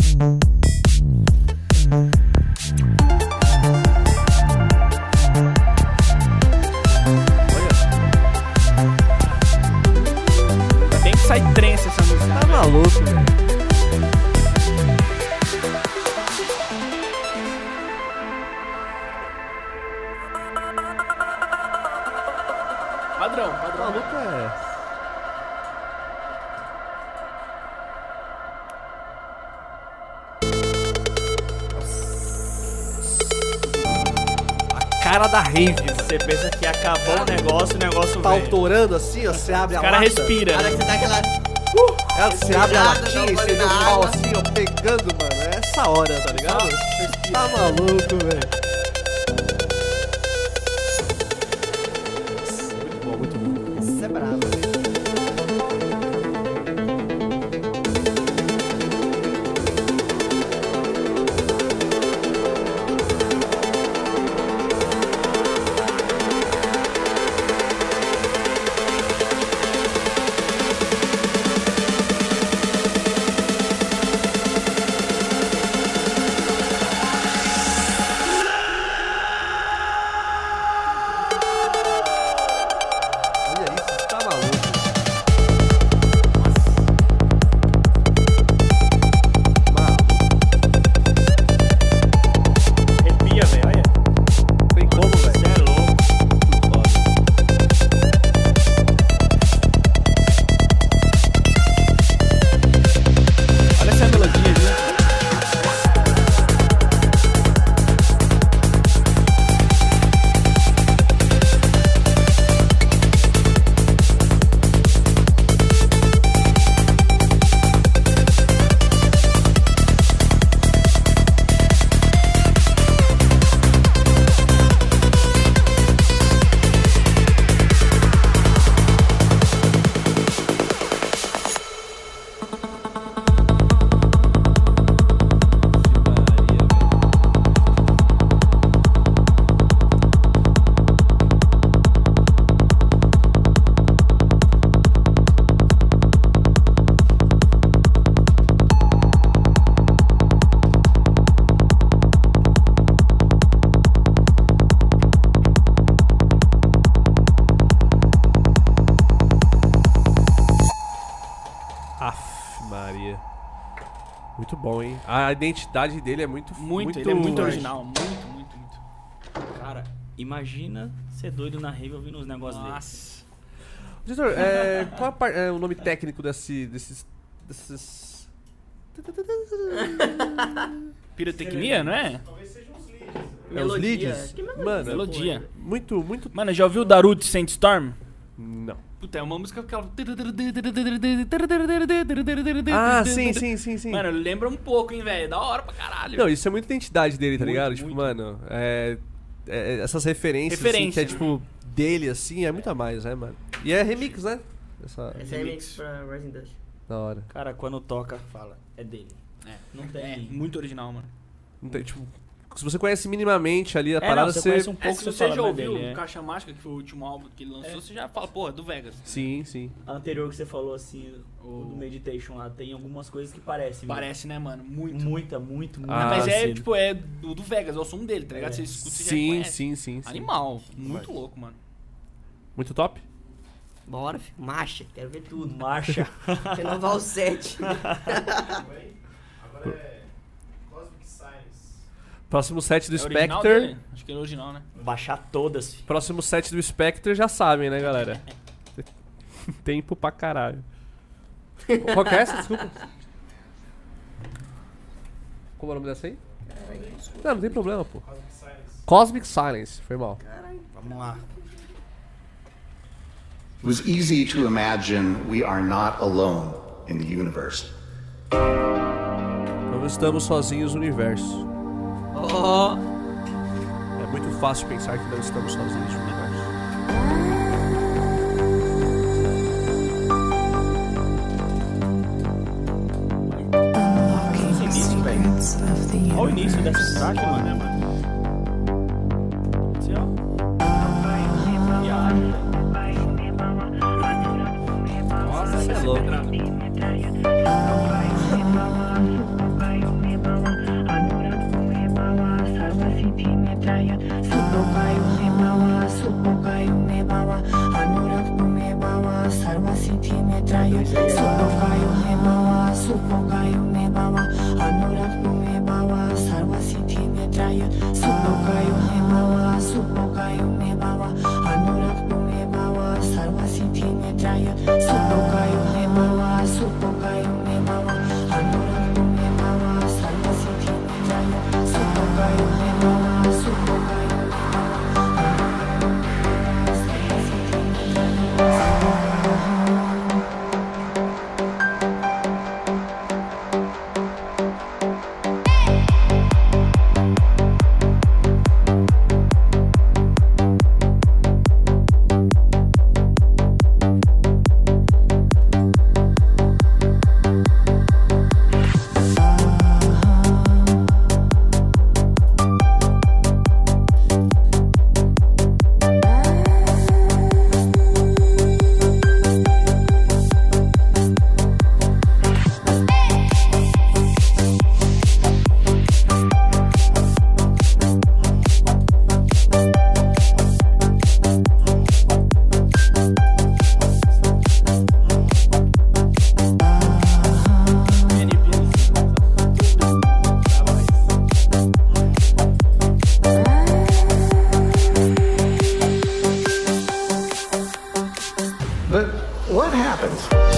Speaker 3: Tem que sair trance essa música.
Speaker 1: Tá maluco, velho.
Speaker 3: Padrão.
Speaker 1: Maluco é. A cara da rave.
Speaker 4: Você pensa que acabou o negócio
Speaker 1: Tá
Speaker 4: vem.
Speaker 1: autorando assim, ó. Você abre a
Speaker 3: O cara
Speaker 1: lata.
Speaker 3: respira.
Speaker 2: Cara, que você dá aquela...
Speaker 1: Você abre a
Speaker 2: Nada,
Speaker 1: latinha
Speaker 2: não
Speaker 1: e
Speaker 2: vale
Speaker 1: você vê o
Speaker 2: na
Speaker 1: pau
Speaker 2: água.
Speaker 1: assim, ó, pegando, mano. É essa hora, tá ligado? Tá maluco, velho. Muito bom, muito bom.
Speaker 2: Isso é bravo.
Speaker 1: Aff, Maria. Muito bom, hein? A identidade dele é muito...
Speaker 3: Ele é muito original. Muito.
Speaker 4: Cara, imagina ser doido na rave ouvindo os negócios dele.
Speaker 3: Nossa.
Speaker 1: Diretor, qual é o nome técnico desses...
Speaker 3: Pirotecnia, não é?
Speaker 1: É os leads? Mano,
Speaker 3: Melodia.
Speaker 1: muito...
Speaker 3: Mano, já ouviu Darude Sandstorm?
Speaker 1: Não.
Speaker 3: Puta, é uma música que ela...
Speaker 1: Ah, sim.
Speaker 3: Mano, lembra um pouco, hein, velho? Da hora pra caralho.
Speaker 1: Não, isso é muito identidade dele, tá
Speaker 3: Muito,
Speaker 1: ligado? Tipo,
Speaker 3: muito.
Speaker 1: mano, essas referências assim, que é tipo dele, assim, é muito a mais, né, mano? E é remix, né?
Speaker 2: Essa é remix pra Rising Dust.
Speaker 1: Da hora.
Speaker 4: Cara, quando toca, fala, é dele. Não tem.
Speaker 3: Muito original, mano.
Speaker 1: Não tem, tipo, se você conhece minimamente ali a
Speaker 4: Não,
Speaker 1: parada,
Speaker 4: você
Speaker 1: você...
Speaker 4: conhece um pouco,
Speaker 3: Se
Speaker 4: você
Speaker 3: você
Speaker 4: fala,
Speaker 3: já
Speaker 4: não é
Speaker 3: ouviu
Speaker 4: dele,
Speaker 3: o Caixa Mágica, que foi o último álbum que ele lançou, você já fala, porra, do Vegas.
Speaker 1: Sim.
Speaker 4: A anterior que você falou, assim, o do Meditation lá, tem algumas coisas que parecem.
Speaker 3: Parece, né, mano? Muito.
Speaker 4: Muito.
Speaker 1: Ah,
Speaker 3: Mas é,
Speaker 1: sim.
Speaker 3: tipo, é do Vegas, é o som dele, tá ligado? Você escuta e já reconhece.
Speaker 1: Sim.
Speaker 3: Animal. Muito louco, mano.
Speaker 1: Muito top?
Speaker 2: Bora, filho. Marcha. Quero ver tudo.
Speaker 4: Marcha.
Speaker 2: Renovar o set.
Speaker 10: Agora é Cosmic Science.
Speaker 1: Próximo set do
Speaker 3: É original
Speaker 1: Spectre.
Speaker 3: dele? Acho que é original, né?
Speaker 4: Baixar todas, filho.
Speaker 1: Próximo set do Spectre já sabem, né, galera? Tempo pra caralho. Qual que é essa? Desculpa. Como é o nome dessa aí? Não tem problema, pô. Cosmic Silence. Foi mal.
Speaker 3: Vamos lá.
Speaker 11: It was easy to imagine we are not alone in the universe.
Speaker 1: Não estamos sozinhos no universo.
Speaker 2: Oh.
Speaker 1: É muito fácil pensar que não estamos sozinhos no universo.
Speaker 4: Olha o início dessa cidade, mano, né, mano? Assim, ó.
Speaker 3: Nossa, você é louco.
Speaker 11: But what happens?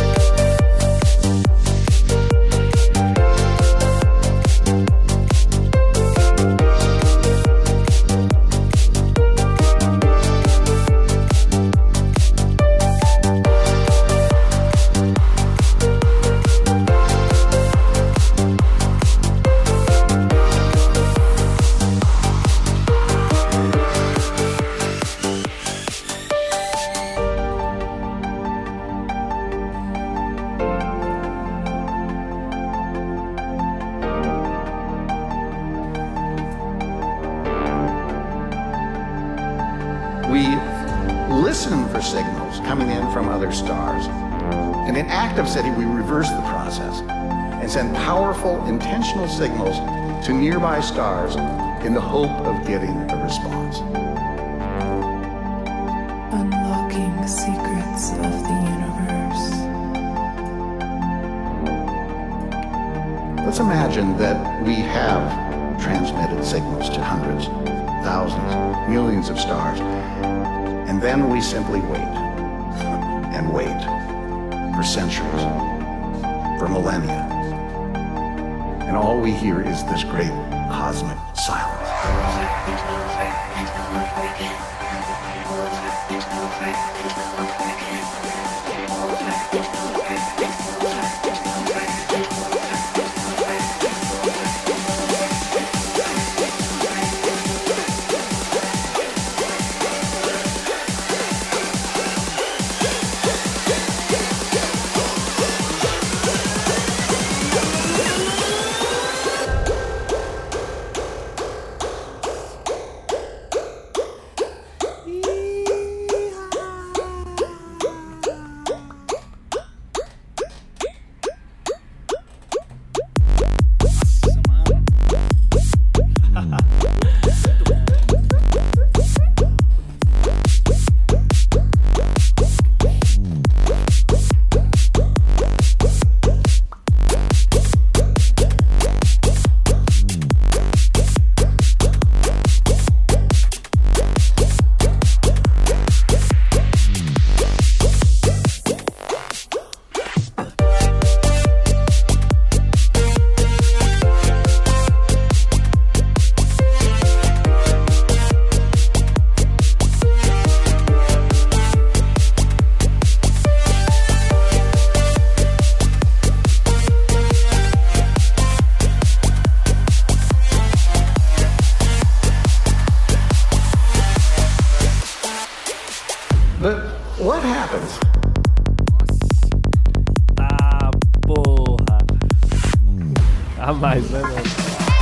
Speaker 11: We listen for signals coming in from other stars. And in active SETI, we reverse the process and send powerful, intentional signals to nearby stars in the hope of getting a response.
Speaker 8: Unlocking secrets of the universe.
Speaker 11: Let's imagine that we have transmitted signals to hundreds, thousands, millions of stars, and then we simply wait and wait for centuries, for millennia. And all we hear is this great cosmic silence. But what happens?
Speaker 1: Ah, porra. A mais, né, mano?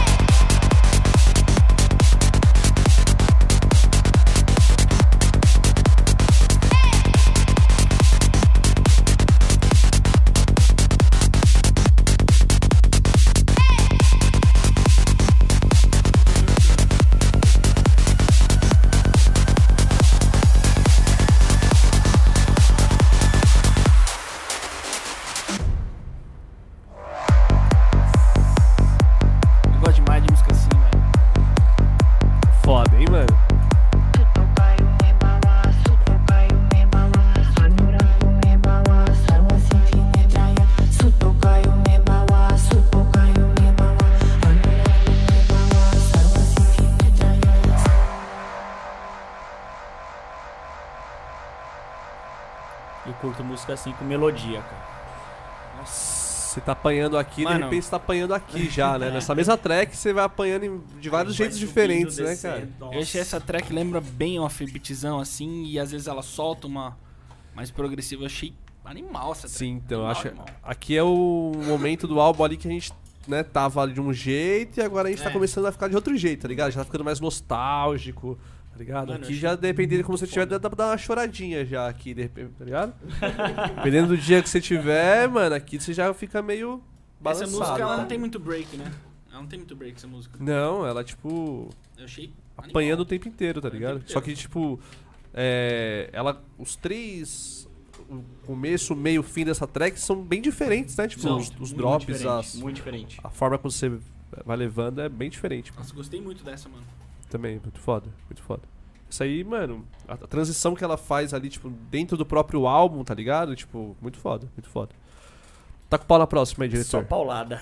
Speaker 4: Eu curto música assim com melodia, cara.
Speaker 1: Nossa, você tá apanhando aqui,
Speaker 3: Mano,
Speaker 1: de repente você tá apanhando aqui já, né? Nessa mesma track você vai apanhando de vários jeitos diferentes, né, cara?
Speaker 3: Eu achei essa track lembra bem off-beatzão assim, e às vezes ela solta uma mais progressiva. Eu achei animal essa track.
Speaker 1: Sim, então eu
Speaker 3: Animal,
Speaker 1: acho.
Speaker 3: animal.
Speaker 1: Aqui é o momento do álbum ali que a gente, né, tava de um jeito e agora a gente tá começando a ficar de outro jeito, tá ligado? Já tá ficando mais nostálgico, tá ligado?
Speaker 3: Mano,
Speaker 1: Aqui já dependendo de como você tiver, dá pra dar uma choradinha já aqui, de repente, tá ligado? Dependendo do dia que você tiver, mano, aqui você já fica meio balançado.
Speaker 3: Essa música ela
Speaker 1: tá?
Speaker 3: não tem muito break, né? Ela não tem muito break, essa música.
Speaker 1: Não, ela tipo
Speaker 3: Eu achei
Speaker 1: apanhando o tempo inteiro, tá ligado?
Speaker 3: tempo
Speaker 1: Só que tipo, ela, os três, o começo, o meio, o fim dessa track são bem diferentes, né? Tipo,
Speaker 4: São,
Speaker 1: os
Speaker 4: muito
Speaker 1: drops,
Speaker 4: diferente, muito diferente.
Speaker 1: a forma como você vai levando é bem diferente.
Speaker 3: Nossa, gostei muito dessa, mano.
Speaker 1: Também, muito foda, muito foda. Isso aí, mano, a transição que ela faz ali, tipo, dentro do próprio álbum, tá ligado? Tipo, muito foda, muito foda. Tá com o pau na próxima aí, diretor.
Speaker 4: Só paulada.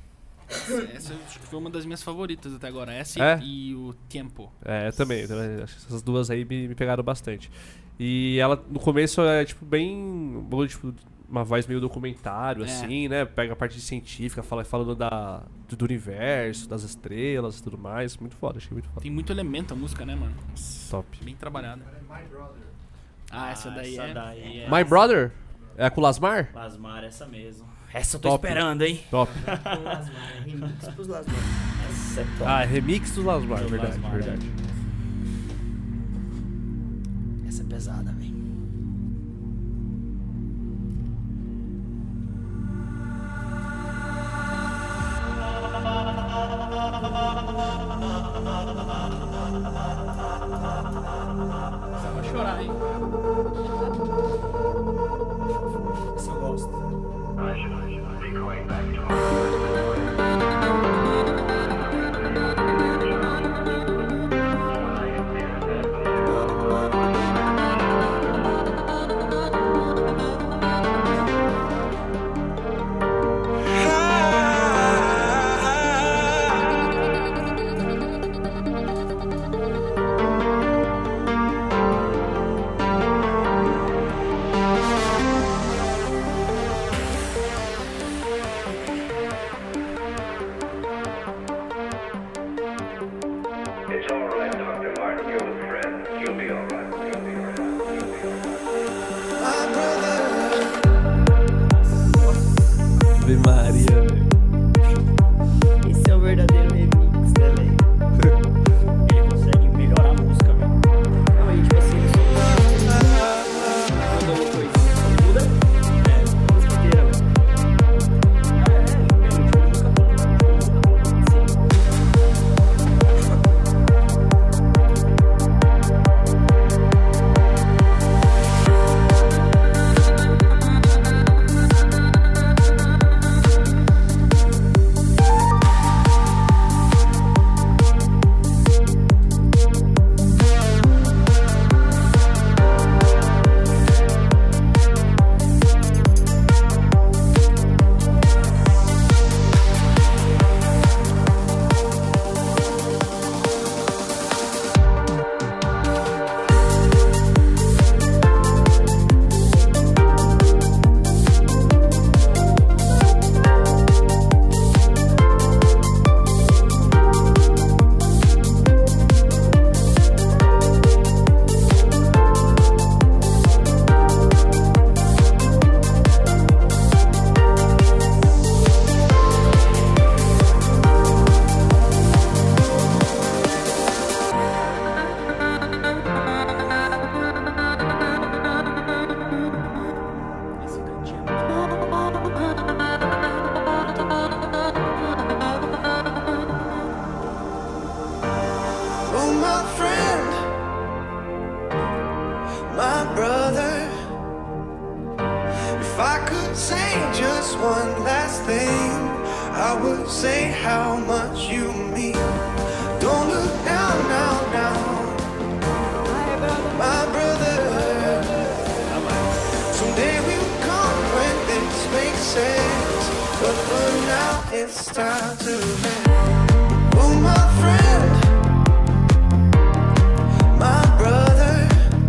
Speaker 3: Essa acho que foi uma das minhas favoritas até agora. Essa
Speaker 1: É?
Speaker 3: e o Tempo.
Speaker 1: É, também. Acho que essas duas aí me pegaram bastante. E ela, no começo, é, tipo, bem... Tipo, uma voz meio documentário, assim, né? Pega a parte científica, falando do universo, das estrelas e tudo mais. Muito foda, achei muito foda.
Speaker 3: Tem muito elemento a música, né, mano?
Speaker 1: Top.
Speaker 3: Bem trabalhada. Ah, essa daí é...
Speaker 1: My Brother? É com o Lasmar?
Speaker 4: Lasmar, essa mesmo. Essa eu tô
Speaker 1: Top.
Speaker 4: esperando, hein?
Speaker 1: Top.
Speaker 2: Remix pros Lasmar.
Speaker 4: Essa é top.
Speaker 1: Ah, remix do Lasmar,
Speaker 4: Do
Speaker 1: verdade,
Speaker 4: Lasmar,
Speaker 1: verdade.
Speaker 2: Essa é pesada, velho.
Speaker 3: Precisava chorar, hein?
Speaker 2: Essa eu gosto.
Speaker 1: Ave Maria, velho.
Speaker 2: Esse é o verdadeiro remix, né, velho?
Speaker 4: Ele consegue melhorar a música, velho.
Speaker 2: Não, aí, tipo assim, quando uma coisinha muda, a música inteira, velho.
Speaker 8: Oh, my friend, my brother, if I could say just one last thing, I would say how much you mean. Don't look down, now, my brother. Someday will come when this makes sense, but for now it's time to rest. Oh, my friend, my brother,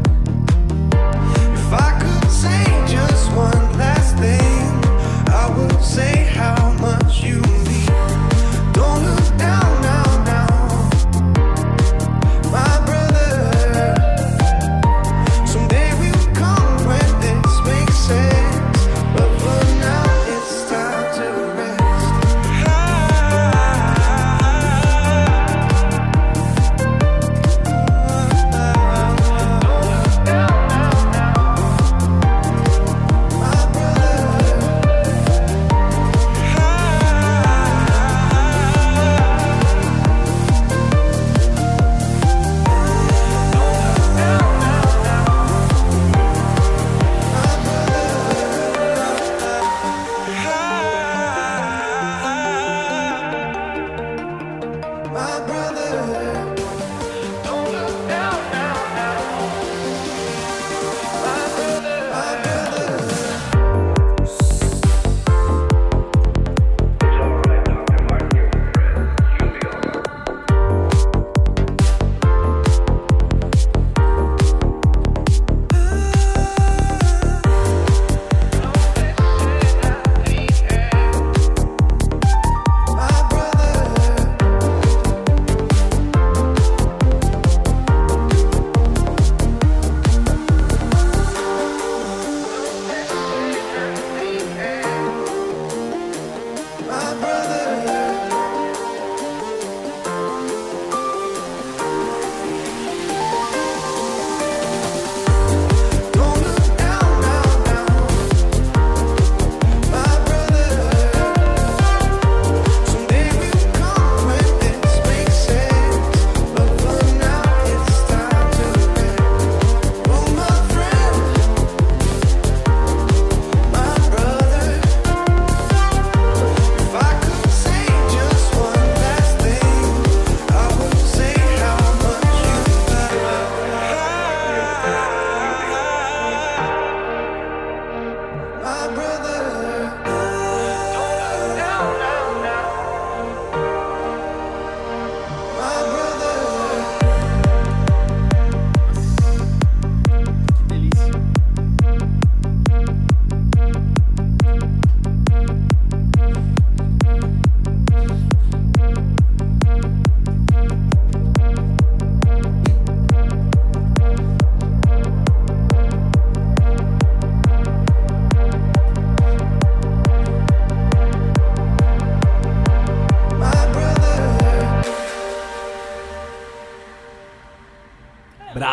Speaker 8: if I could say just one last thing, I would say how much you mean. Don't look down, now, my brother. Someday will come when this makes sense, but for now it's time to rest.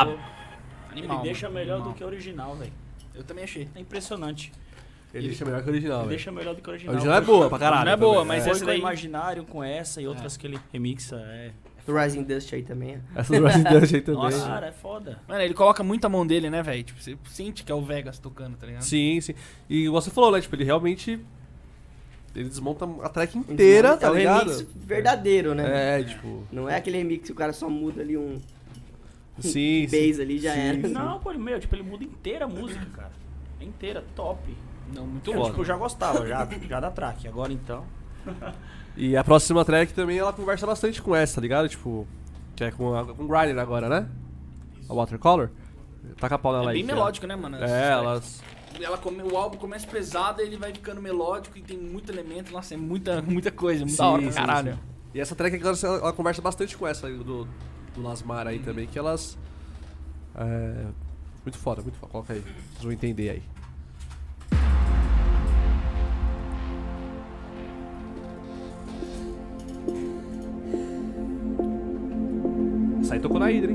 Speaker 3: brabo.
Speaker 4: Ele
Speaker 3: Animal,
Speaker 4: deixa
Speaker 3: mano,
Speaker 4: melhor
Speaker 3: animal.
Speaker 4: do que o original, velho.
Speaker 3: Eu também achei.
Speaker 4: É impressionante.
Speaker 1: Ele deixa melhor que o original,
Speaker 4: Ele
Speaker 1: velho.
Speaker 4: deixa melhor do que o
Speaker 1: A
Speaker 4: original.
Speaker 1: original é boa pra caralho.
Speaker 3: Não é boa,
Speaker 1: também.
Speaker 3: mas
Speaker 4: Foi
Speaker 3: essa
Speaker 4: com
Speaker 3: daí...
Speaker 4: o Imaginário, com essa e outras que ele remixa.
Speaker 2: Do Rising Dust aí também.
Speaker 1: Essa do Resident Evil aí também.
Speaker 4: Nossa, cara, é foda.
Speaker 3: Mano, ele coloca muito a mão dele, né, velho? Tipo, você sente que é o Vegas tocando, tá ligado?
Speaker 1: Sim, sim. E você falou, né? Tipo, ele realmente... Ele desmonta a track inteira, tá
Speaker 2: é um
Speaker 1: ligado?
Speaker 2: remix verdadeiro, né?
Speaker 1: É, tipo...
Speaker 2: Não é aquele remix que o cara só muda ali um
Speaker 1: Sim,
Speaker 2: bass ali já era.
Speaker 4: Não, pô, tipo, ele muda inteira a música, cara. Inteira, top.
Speaker 3: Não, muito
Speaker 4: Eu,
Speaker 1: foda.
Speaker 4: tipo, eu já gostava, já da track. Agora então...
Speaker 1: E a próxima track também, ela conversa bastante com essa, tá ligado? Tipo... Que é com o Grindr agora, né? A Watercolor. Taca a pau nela
Speaker 3: É
Speaker 1: aí.
Speaker 3: bem
Speaker 1: cara.
Speaker 3: melódico, né, mano?
Speaker 1: É, elas...
Speaker 3: O álbum começa pesado, ele vai ficando melódico e tem muito elemento. Nossa, é muita coisa. Muito da
Speaker 1: Sim,
Speaker 3: hora pra
Speaker 1: sim,
Speaker 3: caralho.
Speaker 1: sim. E essa track agora ela conversa bastante com essa aí do Lasmar aí também, que elas... Muito foda. Coloca aí. Vocês vão entender aí. Essa aí tocou na Hydra, hein?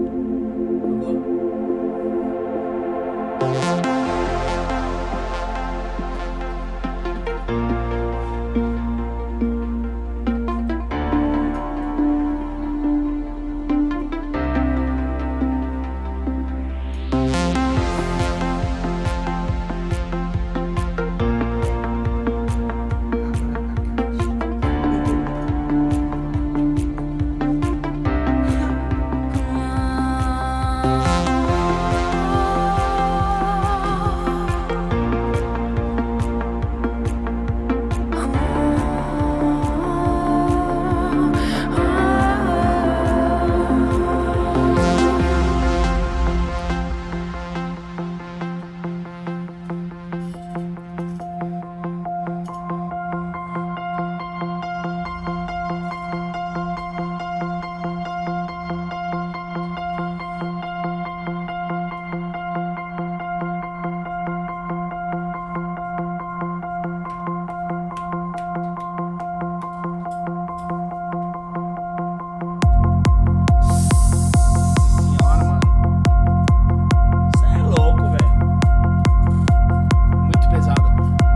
Speaker 3: Senhora, mano.
Speaker 4: Você é louco, velho.
Speaker 3: Muito pesado.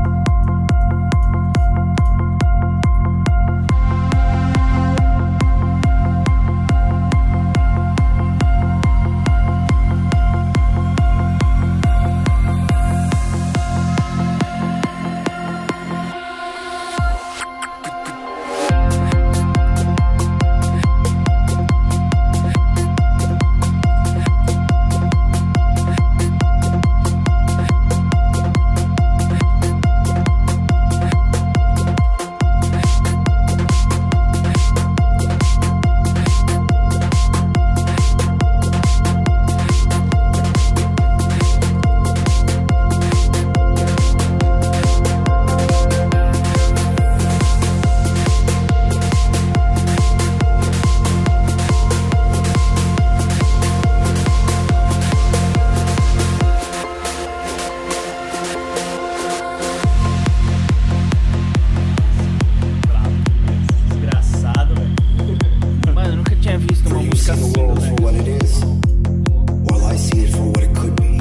Speaker 4: Desgraçado, velho.
Speaker 3: Mano, eu nunca tinha visto uma música assim, velho.
Speaker 8: what it is, while I see it for what it could be.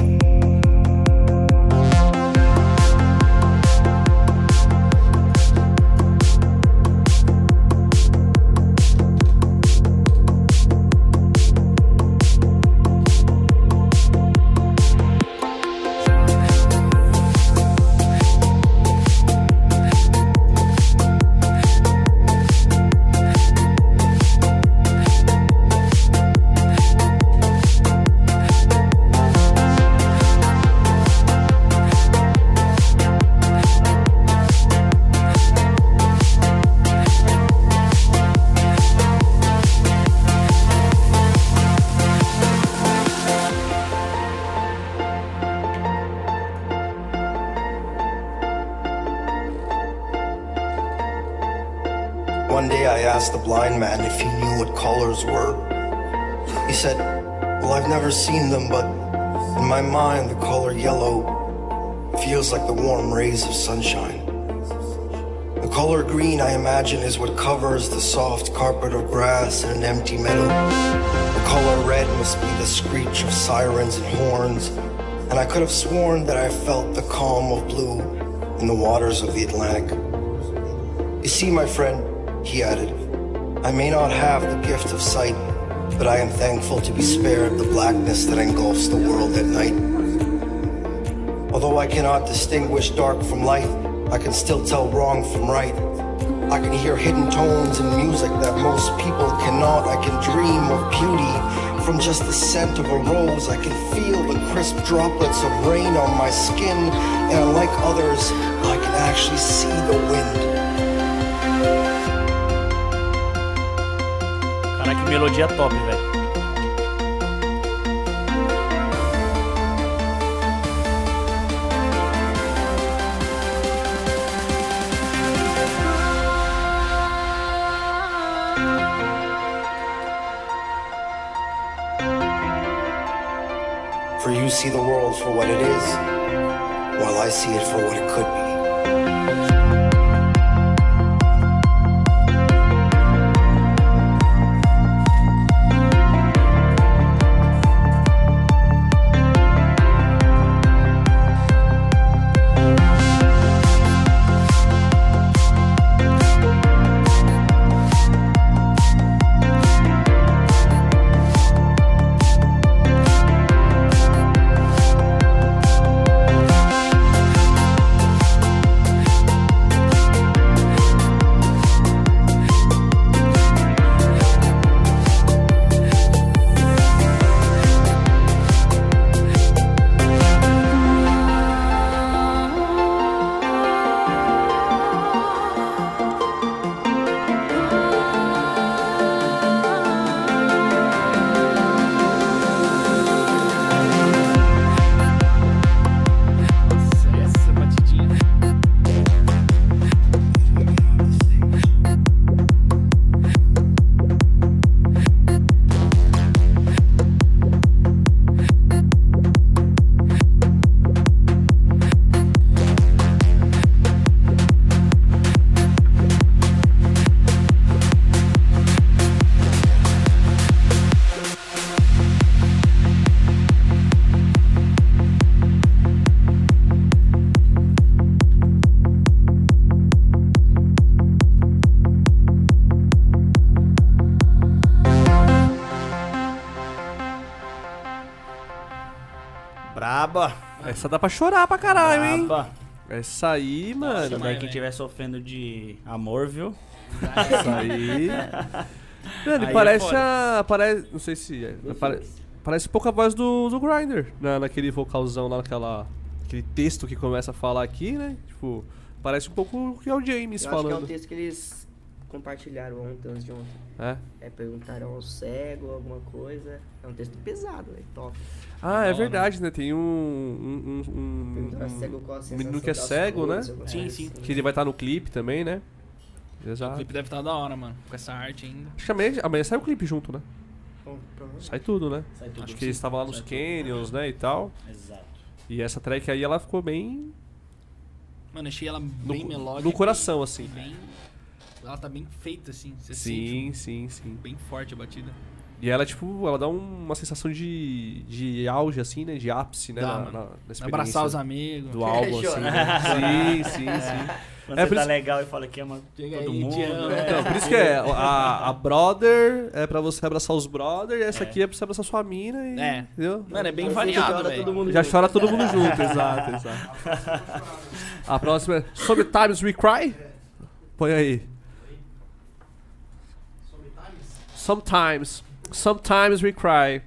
Speaker 8: One day I asked the blind man if he knew what colors were. He said, well, I've never seen them, but in my mind, the color yellow feels like the warm rays of sunshine. The
Speaker 12: color green, I imagine, is what covers the soft carpet of grass in an empty meadow. The color red must be the screech of sirens and horns, and I could have sworn that I felt the calm of blue in the waters of the Atlantic. You see, my friend, he added, I may not have the gift of sight, but I am thankful to be spared the blackness that engulfs the world at night. Although I cannot distinguish dark from light, I can still tell wrong from right. I can hear hidden tones in music that most people cannot. I can dream of beauty from just the scent of a rose. I can feel the crisp droplets of rain on my skin, and unlike others, I can actually see the wind.
Speaker 4: Cara, que melodia top, velho.
Speaker 12: For you see the world for what it is, while I see it for what it could be.
Speaker 4: Braba.
Speaker 1: Essa dá pra chorar pra caralho,
Speaker 4: Braba.
Speaker 1: hein? Essa aí, mano.
Speaker 4: Nossa, daí quem estiver sofrendo de amor, viu?
Speaker 1: Essa aí. Mano,
Speaker 4: Aí
Speaker 1: parece
Speaker 4: é
Speaker 1: a. Parece. Não sei se. Parece pouco a voz do Grindr. Naquele vocalzão lá, aquele texto que começa a falar aqui, né? Tipo, parece um pouco o que é o James
Speaker 2: Eu
Speaker 1: falando.
Speaker 2: acho que é um texto que eles compartilharam ontem, antes de ontem. Perguntaram ao cego alguma coisa. É um texto pesado, é top.
Speaker 1: Ah, é verdade, né? Tem um menino que é cego, né?
Speaker 3: Sim, sim.
Speaker 1: Que ele vai estar no clipe também, né? Exato.
Speaker 3: O clipe deve estar da hora, mano. Com essa arte ainda.
Speaker 1: Acho que amanhã sai o clipe junto, né? Sai tudo, né?
Speaker 4: Sai tudo,
Speaker 1: Acho que
Speaker 4: sim.
Speaker 1: eles estavam lá nos canyons, né? E tal.
Speaker 4: Exato.
Speaker 1: E essa track aí, ela ficou bem...
Speaker 3: Mano, achei ela bem melódica.
Speaker 1: No coração, assim.
Speaker 3: Bem... Ela tá bem feita, assim. Você
Speaker 1: Sim,
Speaker 3: sente
Speaker 1: sim.
Speaker 3: Bem forte a batida.
Speaker 1: E ela, tipo, ela dá uma sensação de auge, assim, né? De ápice, né?
Speaker 3: Dá,
Speaker 1: na
Speaker 3: mano.
Speaker 1: experiência
Speaker 3: Abraçar os amigos.
Speaker 1: do álbum, assim. Né? Sim.
Speaker 4: Quando você tá legal e fala que ama todo mundo.
Speaker 1: Então, por isso que a brother é pra você abraçar os brother, e essa aqui é pra você abraçar sua mina e... Entendeu?
Speaker 3: Mano, é bem variado, velho.
Speaker 1: Já chora todo mundo junto, exato. A próxima é Sometimes We Cry. Põe aí. Sometimes we cry.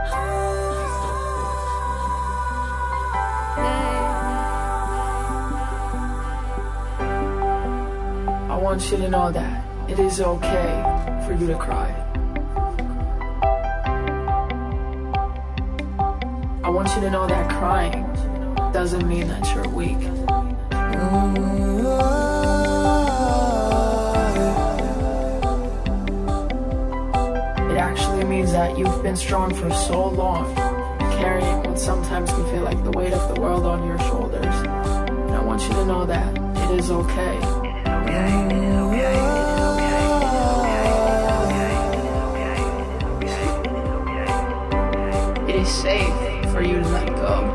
Speaker 13: I want you to know that it is okay for you to cry. I want you to know that crying doesn't mean that you're weak. It actually means that you've been strong for so long, carrying what sometimes can feel like the weight of the world on your shoulders. And I want you to know that it is okay. It is safe for you to let go.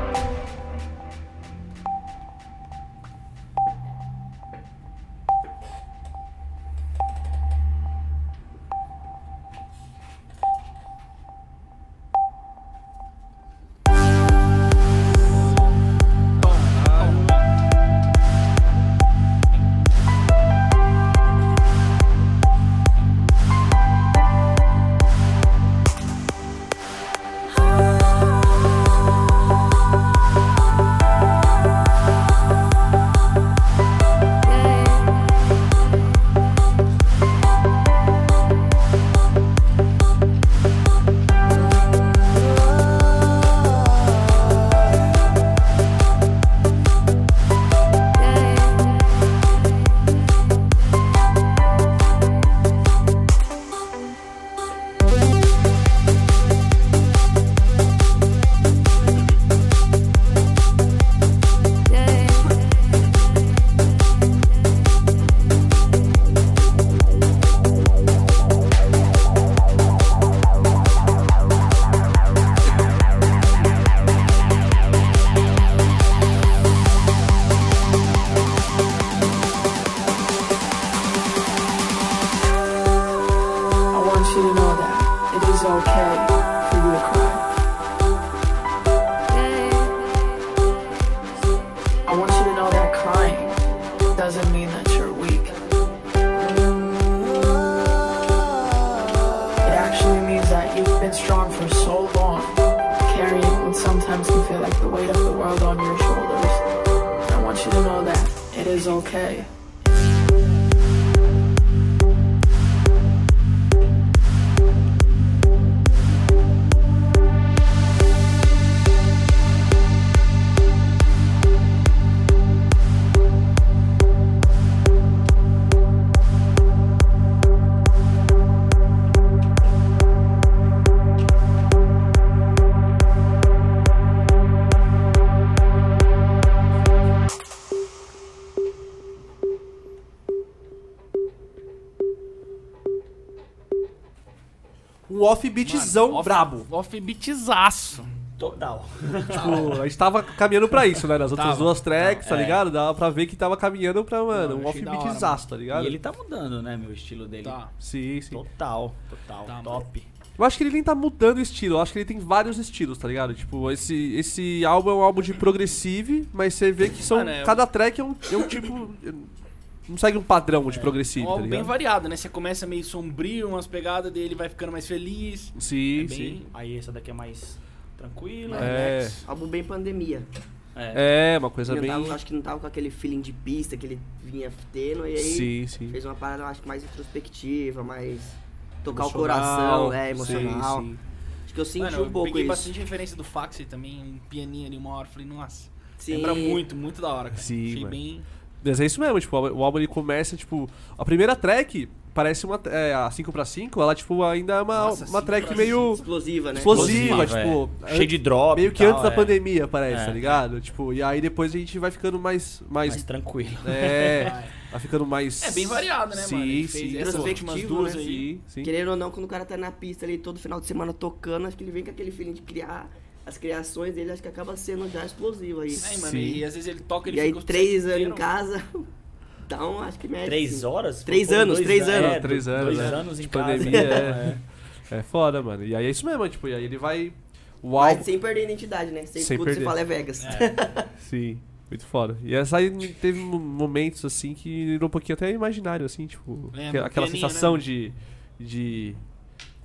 Speaker 13: Okay.
Speaker 1: Um off-beatzão brabo.
Speaker 3: Off-beatzaço.
Speaker 4: Total.
Speaker 1: Tipo, a gente tava caminhando pra isso, né? Nas outras duas tracks, tá ligado? Dava pra ver que tava caminhando pra, mano, um off-beatzaço, tá ligado?
Speaker 4: E ele tá mudando, né, meu estilo dele.
Speaker 3: Tá.
Speaker 1: Sim, sim.
Speaker 4: Total, top.
Speaker 1: Eu acho que ele nem tá mudando o estilo, eu acho que ele tem vários estilos, tá ligado? Tipo, esse álbum é um álbum de progressive, mas você vê que são. Cada track é um tipo. Não segue um padrão de progressivo, tá ligado?
Speaker 3: Bem variado, né? Você começa meio sombrio, umas pegadas dele, vai ficando mais feliz.
Speaker 1: Sim,
Speaker 4: sim. Aí essa daqui é mais tranquila.
Speaker 2: Álbum bem pandemia.
Speaker 1: Uma coisa bem...
Speaker 2: Acho que não tava com aquele feeling de pista que ele vinha tendo, e aí fez uma parada, acho que mais introspectiva, mais... Tocar emocional, o coração, emocional. Sim. Acho que eu senti um pouco isso. Eu
Speaker 3: peguei bastante referência do Faxi também, um pianinho ali, uma hora, falei, nossa, lembra muito da hora, cara.
Speaker 1: Sim,
Speaker 3: achei bem...
Speaker 1: Mas é isso mesmo, tipo, o álbum ele começa, tipo, a primeira track parece uma, a 5x5, ela, tipo, ainda é uma track meio...
Speaker 2: Explosiva, né?
Speaker 1: Explosiva, tipo...
Speaker 4: Cheio de drop
Speaker 1: meio que antes da pandemia, parece, tá ligado? Tipo, e aí depois a gente vai ficando mais
Speaker 4: tranquilo.
Speaker 1: Vai ficando mais...
Speaker 3: É bem variado, né, mano?
Speaker 2: Ele fez essas últimas duas aí.
Speaker 1: Sim.
Speaker 2: Querendo ou não, quando o cara tá na pista ali todo final de semana tocando, acho que ele vem com aquele feeling de criar... As criações dele, acho que acaba sendo já explosivo aí.
Speaker 3: Mano, e às vezes ele toca, ele
Speaker 2: e aí 3 anos em casa, então acho que mete.
Speaker 4: 3 horas?
Speaker 2: 3 anos, 3 anos.
Speaker 1: 3 anos,
Speaker 4: 2 anos em
Speaker 1: pandemia,
Speaker 4: casa.
Speaker 1: É foda, mano. E aí é isso mesmo, tipo, e aí ele vai...
Speaker 2: Mas sem perder a identidade, né? Sem escuta, você fala é Vegas.
Speaker 1: Sim, muito foda. E essa aí teve momentos, assim, que virou um pouquinho até imaginário, assim, tipo... aquela sensação, né, de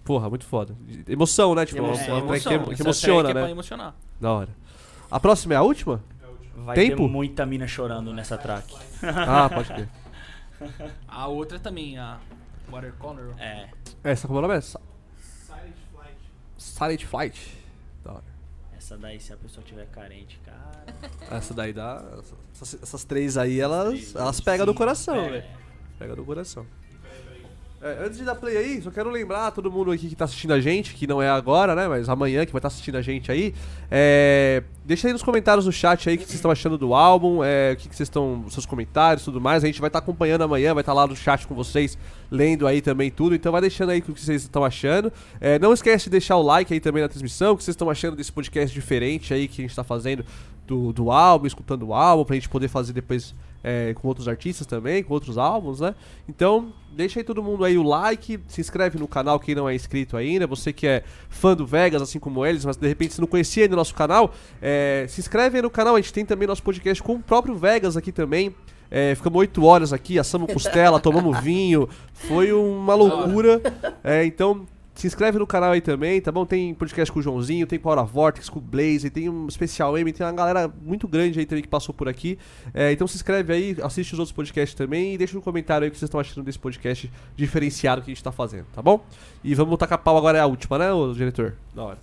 Speaker 1: Porra, muito foda. Emoção, né? Tipo, que emociona, né?
Speaker 3: Pra emocionar.
Speaker 1: Da hora. A próxima é a última?
Speaker 4: Vai
Speaker 1: Tempo?
Speaker 4: ter muita mina chorando nessa track.
Speaker 1: Ah, pode crer.
Speaker 3: A outra também, a Watercolor.
Speaker 1: Essa como é o nome?
Speaker 10: Silent Flight.
Speaker 1: Silent Flight. Da hora.
Speaker 4: Essa daí, se a pessoa tiver carente, cara...
Speaker 1: Essa daí dá... Essas três aí, elas pegam no coração, velho. Pega no coração. Antes de dar play aí, só quero lembrar todo mundo aqui que tá assistindo a gente, que não é agora, né, mas amanhã que vai estar assistindo a gente aí, deixa aí nos comentários do chat aí o que vocês estão achando do álbum, o que vocês estão, seus comentários e tudo mais. A gente vai estar acompanhando amanhã, vai estar lá no chat com vocês, lendo aí também tudo, então vai deixando aí o que vocês estão achando. Não esquece de deixar o like aí também na transmissão, o que vocês estão achando desse podcast diferente aí que a gente tá fazendo do álbum, escutando o álbum, pra gente poder fazer depois com outros artistas também, com outros álbuns, né? Então, deixa aí todo mundo aí o like, se inscreve no canal quem não é inscrito ainda, você que é fã do Vegas, assim como eles, mas de repente você não conhecia ainda o nosso canal, se inscreve aí no canal, a gente tem também nosso podcast com o próprio Vegas aqui também. Ficamos 8 horas aqui, assamos costela, tomamos vinho, foi uma loucura. Então, se inscreve no canal aí também, tá bom? Tem podcast com o Joãozinho, tem com a Hora Vortex, com o Blaze, tem um Especial M, tem uma galera muito grande aí também que passou por aqui. Então se inscreve aí, assiste os outros podcasts também e deixa no comentário aí o que vocês estão achando desse podcast diferenciado que a gente tá fazendo, tá bom? E vamos tacar pau agora, é a última, né, ô diretor? Da hora.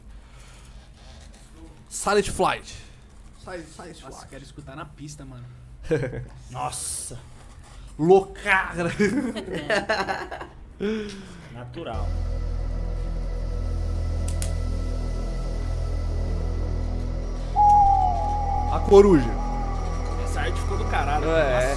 Speaker 1: Silent Flight.
Speaker 3: Nossa, quero escutar na pista, mano.
Speaker 4: Nossa.
Speaker 1: Loucara.
Speaker 4: Natural.
Speaker 1: A coruja.
Speaker 3: Essa arte ficou do caralho.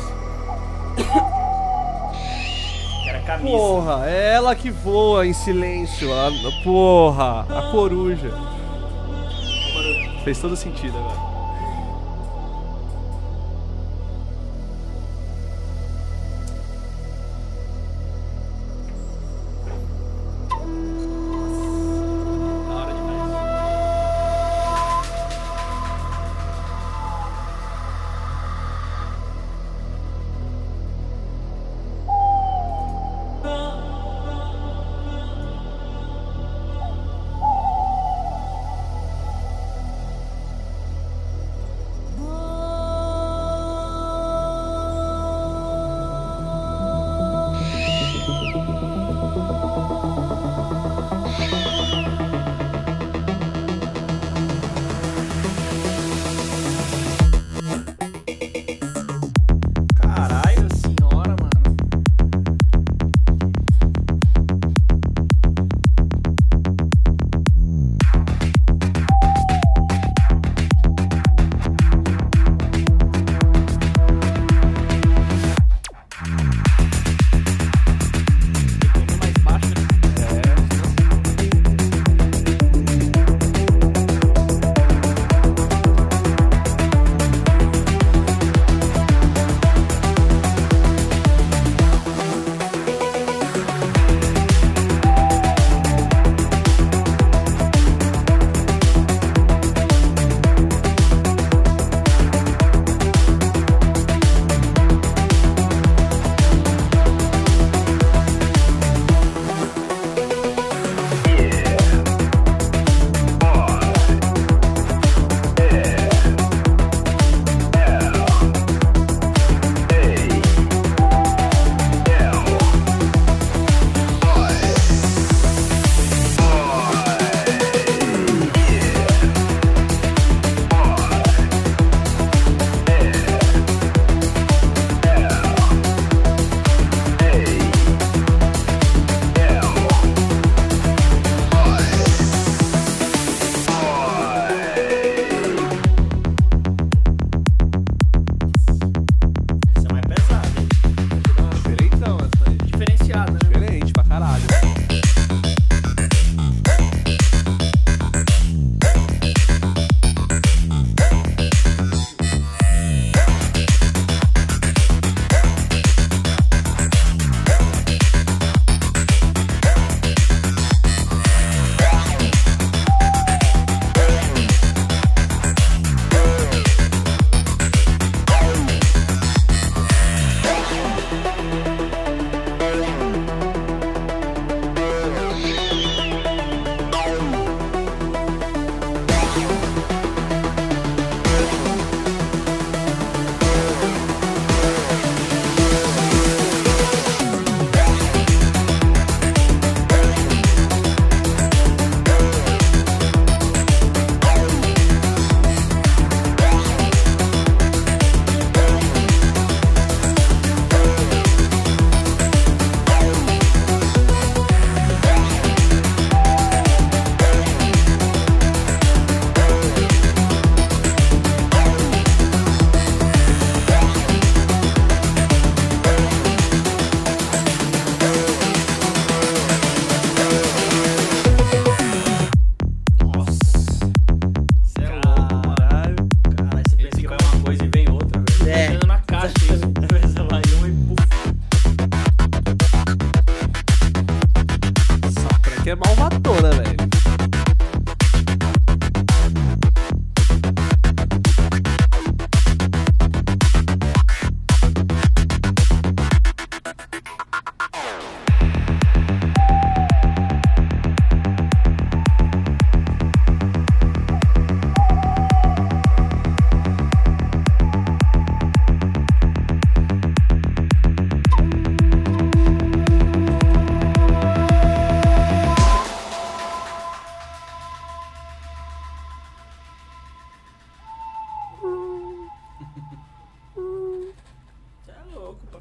Speaker 4: Era camisa.
Speaker 1: Porra, é ela que voa em silêncio. Porra, a coruja. Fez todo sentido agora.